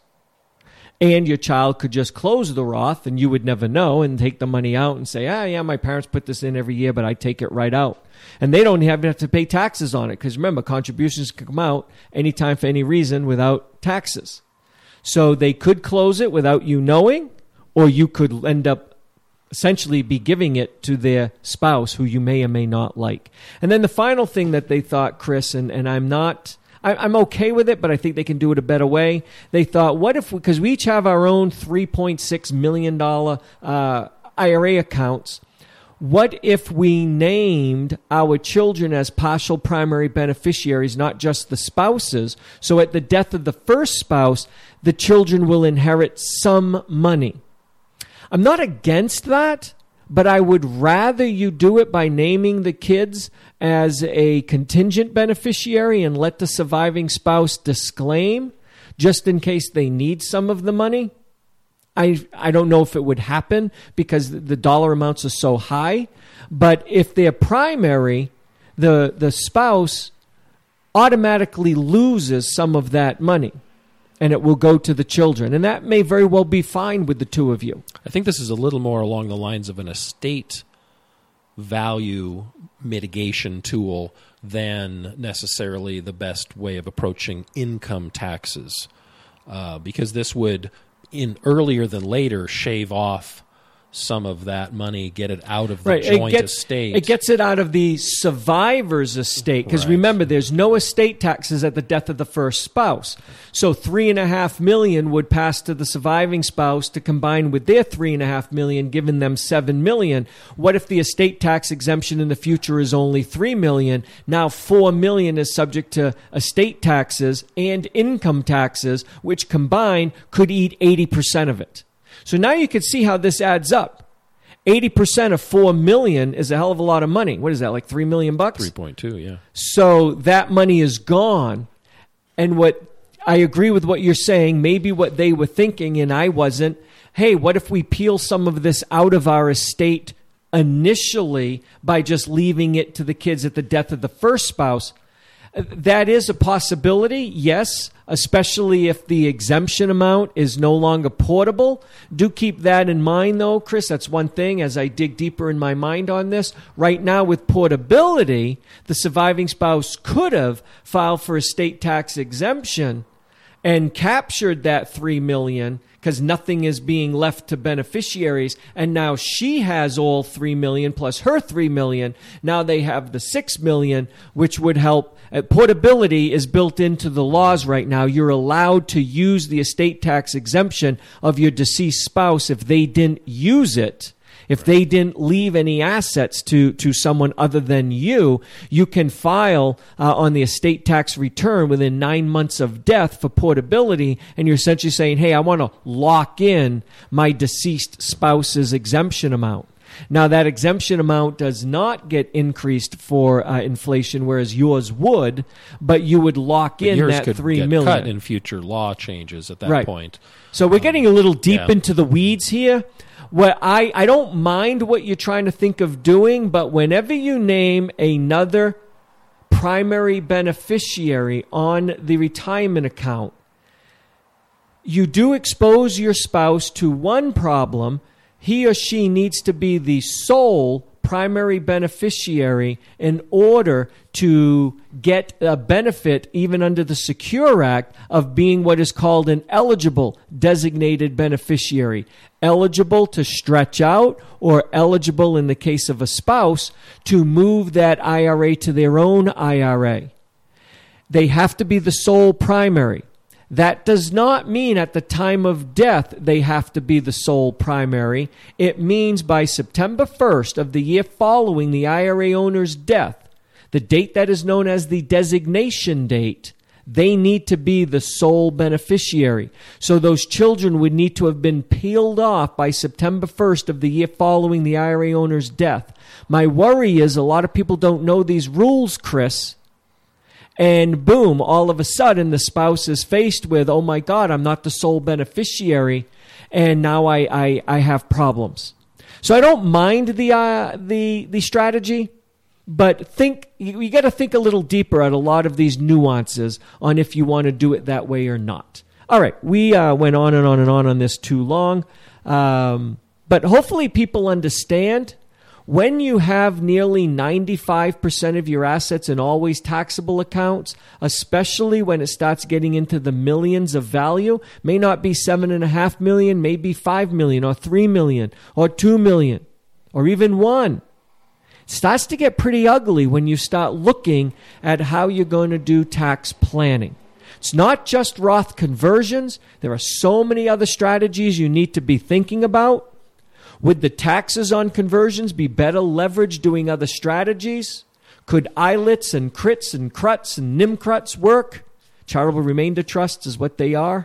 And your child could just close the Roth, and you would never know, and take the money out and say, ah, yeah, my parents put this in every year, but I take it right out. And they don't have to pay taxes on it, because remember, contributions can come out anytime for any reason without taxes. So they could close it without you knowing, or you could end up essentially be giving it to their spouse who you may or may not like. And then the final thing that they thought, Chris, and, and I'm not... I'm okay with it, but I think they can do it a better way. They thought, what if, because we, we each have our own three point six million dollars uh, I R A accounts, what if we named our children as partial primary beneficiaries, not just the spouses? So at the death of the first spouse, the children will inherit some money. I'm not against that, but I would rather you do it by naming the kids as a contingent beneficiary and let the surviving spouse disclaim just in case they need some of the money. I I don't know if it would happen because the dollar amounts are so high, but if they're primary, the the spouse automatically loses some of that money. And it will go to the children. And that may very well be fine with the two of you. I think this is a little more along the lines of an estate value mitigation tool than necessarily the best way of approaching income taxes. Uh, because this would, in earlier than later, shave off some of that money, get it out of the Right. joint it gets, estate. It gets it out of the survivor's estate. Because Right. remember, there's no estate taxes at the death of the first spouse. So three and a half million would pass to the surviving spouse to combine with their three and a half million, giving them seven million. What if the estate tax exemption in the future is only three million? Now four million is subject to estate taxes and income taxes, which combined could eat eighty percent of it. So now you can see how this adds up. eighty percent of four million is a hell of a lot of money. What is that, like three million bucks? three point two, yeah. So that money is gone. And what I agree with what you're saying, maybe what they were thinking and I wasn't, hey, what if we peel some of this out of our estate initially by just leaving it to the kids at the death of the first spouse? That is a possibility, yes, especially if the exemption amount is no longer portable. Do keep that in mind, though, Chris. That's one thing as I dig deeper in my mind on this. Right now, with portability, the surviving spouse could have filed for estate tax exemption and captured that three million dollars because nothing is being left to beneficiaries, and now she has all three million dollars plus her three million dollars. Now they have the six million dollars, which would help. Uh, portability is built into the laws right now. You're allowed to use the estate tax exemption of your deceased spouse if they didn't use it. If they didn't leave any assets to, to someone other than you, you can file uh, on the estate tax return within nine months of death for portability, and you're essentially saying, hey, I want to lock in my deceased spouse's exemption amount. Now, that exemption amount does not get increased for uh, inflation, whereas yours would, but you would lock But in yours that could three get million. cut in future law changes at that Right. point. So we're getting a little deep yeah. into the weeds here. Well, I, I don't mind what you're trying to think of doing, but whenever you name another primary beneficiary on the retirement account, you do expose your spouse to one problem. He or she needs to be the sole primary beneficiary in order to get a benefit, even under the Secure Act, of being what is called an eligible designated beneficiary. Eligible to stretch out, or eligible in the case of a spouse to move that I R A to their own I R A. They have to be the sole primary. That does not mean at the time of death they have to be the sole primary. It means by September first of the year following the I R A owner's death, the date that is known as the designation date, they need to be the sole beneficiary. So those children would need to have been peeled off by September first of the year following the I R A owner's death. My worry is a lot of people don't know these rules, Chris. And boom, all of a sudden the spouse is faced with, oh my God, I'm not the sole beneficiary, and now I, I, I have problems. So I don't mind the uh, the the strategy, but think you, you got to think a little deeper at a lot of these nuances on if you want to do it that way or not. All right, we uh, went on and on and on on this too long, um, but hopefully people understand. When you have nearly ninety-five percent of your assets in always taxable accounts, especially when it starts getting into the millions of value, may not be seven and a half million, maybe five million or three million or two million or even one. It starts to get pretty ugly when you start looking at how you're going to do tax planning. It's not just Roth conversions. There are so many other strategies you need to be thinking about. Would the taxes on conversions be better leveraged doing other strategies? Could I L I Ts and C R I Ts and C R U Ts and N I M C R U Ts work? Charitable remainder trusts is what they are.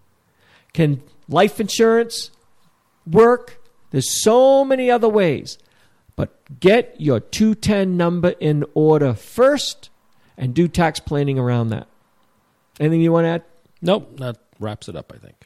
Can life insurance work? There's so many other ways. But get your two ten number in order first and do tax planning around that. Anything you want to add? Nope, that wraps it up, I think.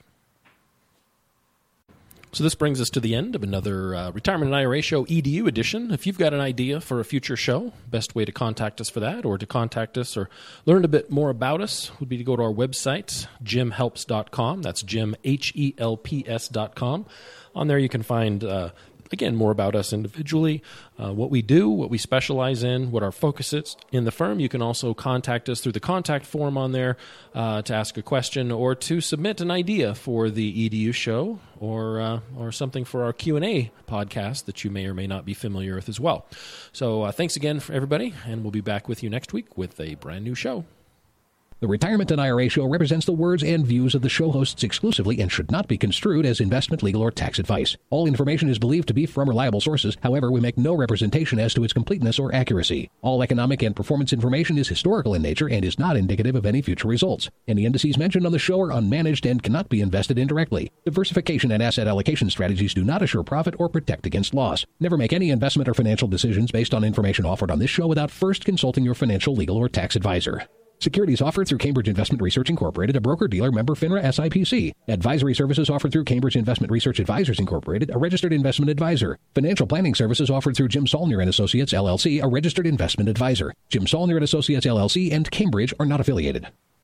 So this brings us to the end of another uh, Retirement and I R A Show E D U edition. If you've got an idea for a future show, best way to contact us for that, or to contact us or learn a bit more about us, would be to go to our website, jim helps dot com. That's Jim, H E L P S dot com. On there you can find uh, again, more about us individually, uh, what we do, what we specialize in, what our focus is in the firm. You can also contact us through the contact form on there uh, to ask a question or to submit an idea for the E D U show or uh, or something for our Q and A podcast that you may or may not be familiar with as well. So uh, thanks again for everybody, and we'll be back with you next week with a brand new show. The Retirement and I R A Show represents the words and views of the show hosts exclusively and should not be construed as investment, legal, or tax advice. All information is believed to be from reliable sources. However, we make no representation as to its completeness or accuracy. All economic and performance information is historical in nature and is not indicative of any future results. Any indices mentioned on the show are unmanaged and cannot be invested indirectly. Diversification and asset allocation strategies do not assure profit or protect against loss. Never make any investment or financial decisions based on information offered on this show without first consulting your financial, legal, or tax advisor. Securities offered through Cambridge Investment Research Incorporated, a broker-dealer member FINRA S I P C. Advisory services offered through Cambridge Investment Research Advisors Incorporated, a registered investment advisor. Financial planning services offered through Jim Saulnier and Associates, L L C, a registered investment advisor. Jim Saulnier and Associates, L L C, and Cambridge are not affiliated.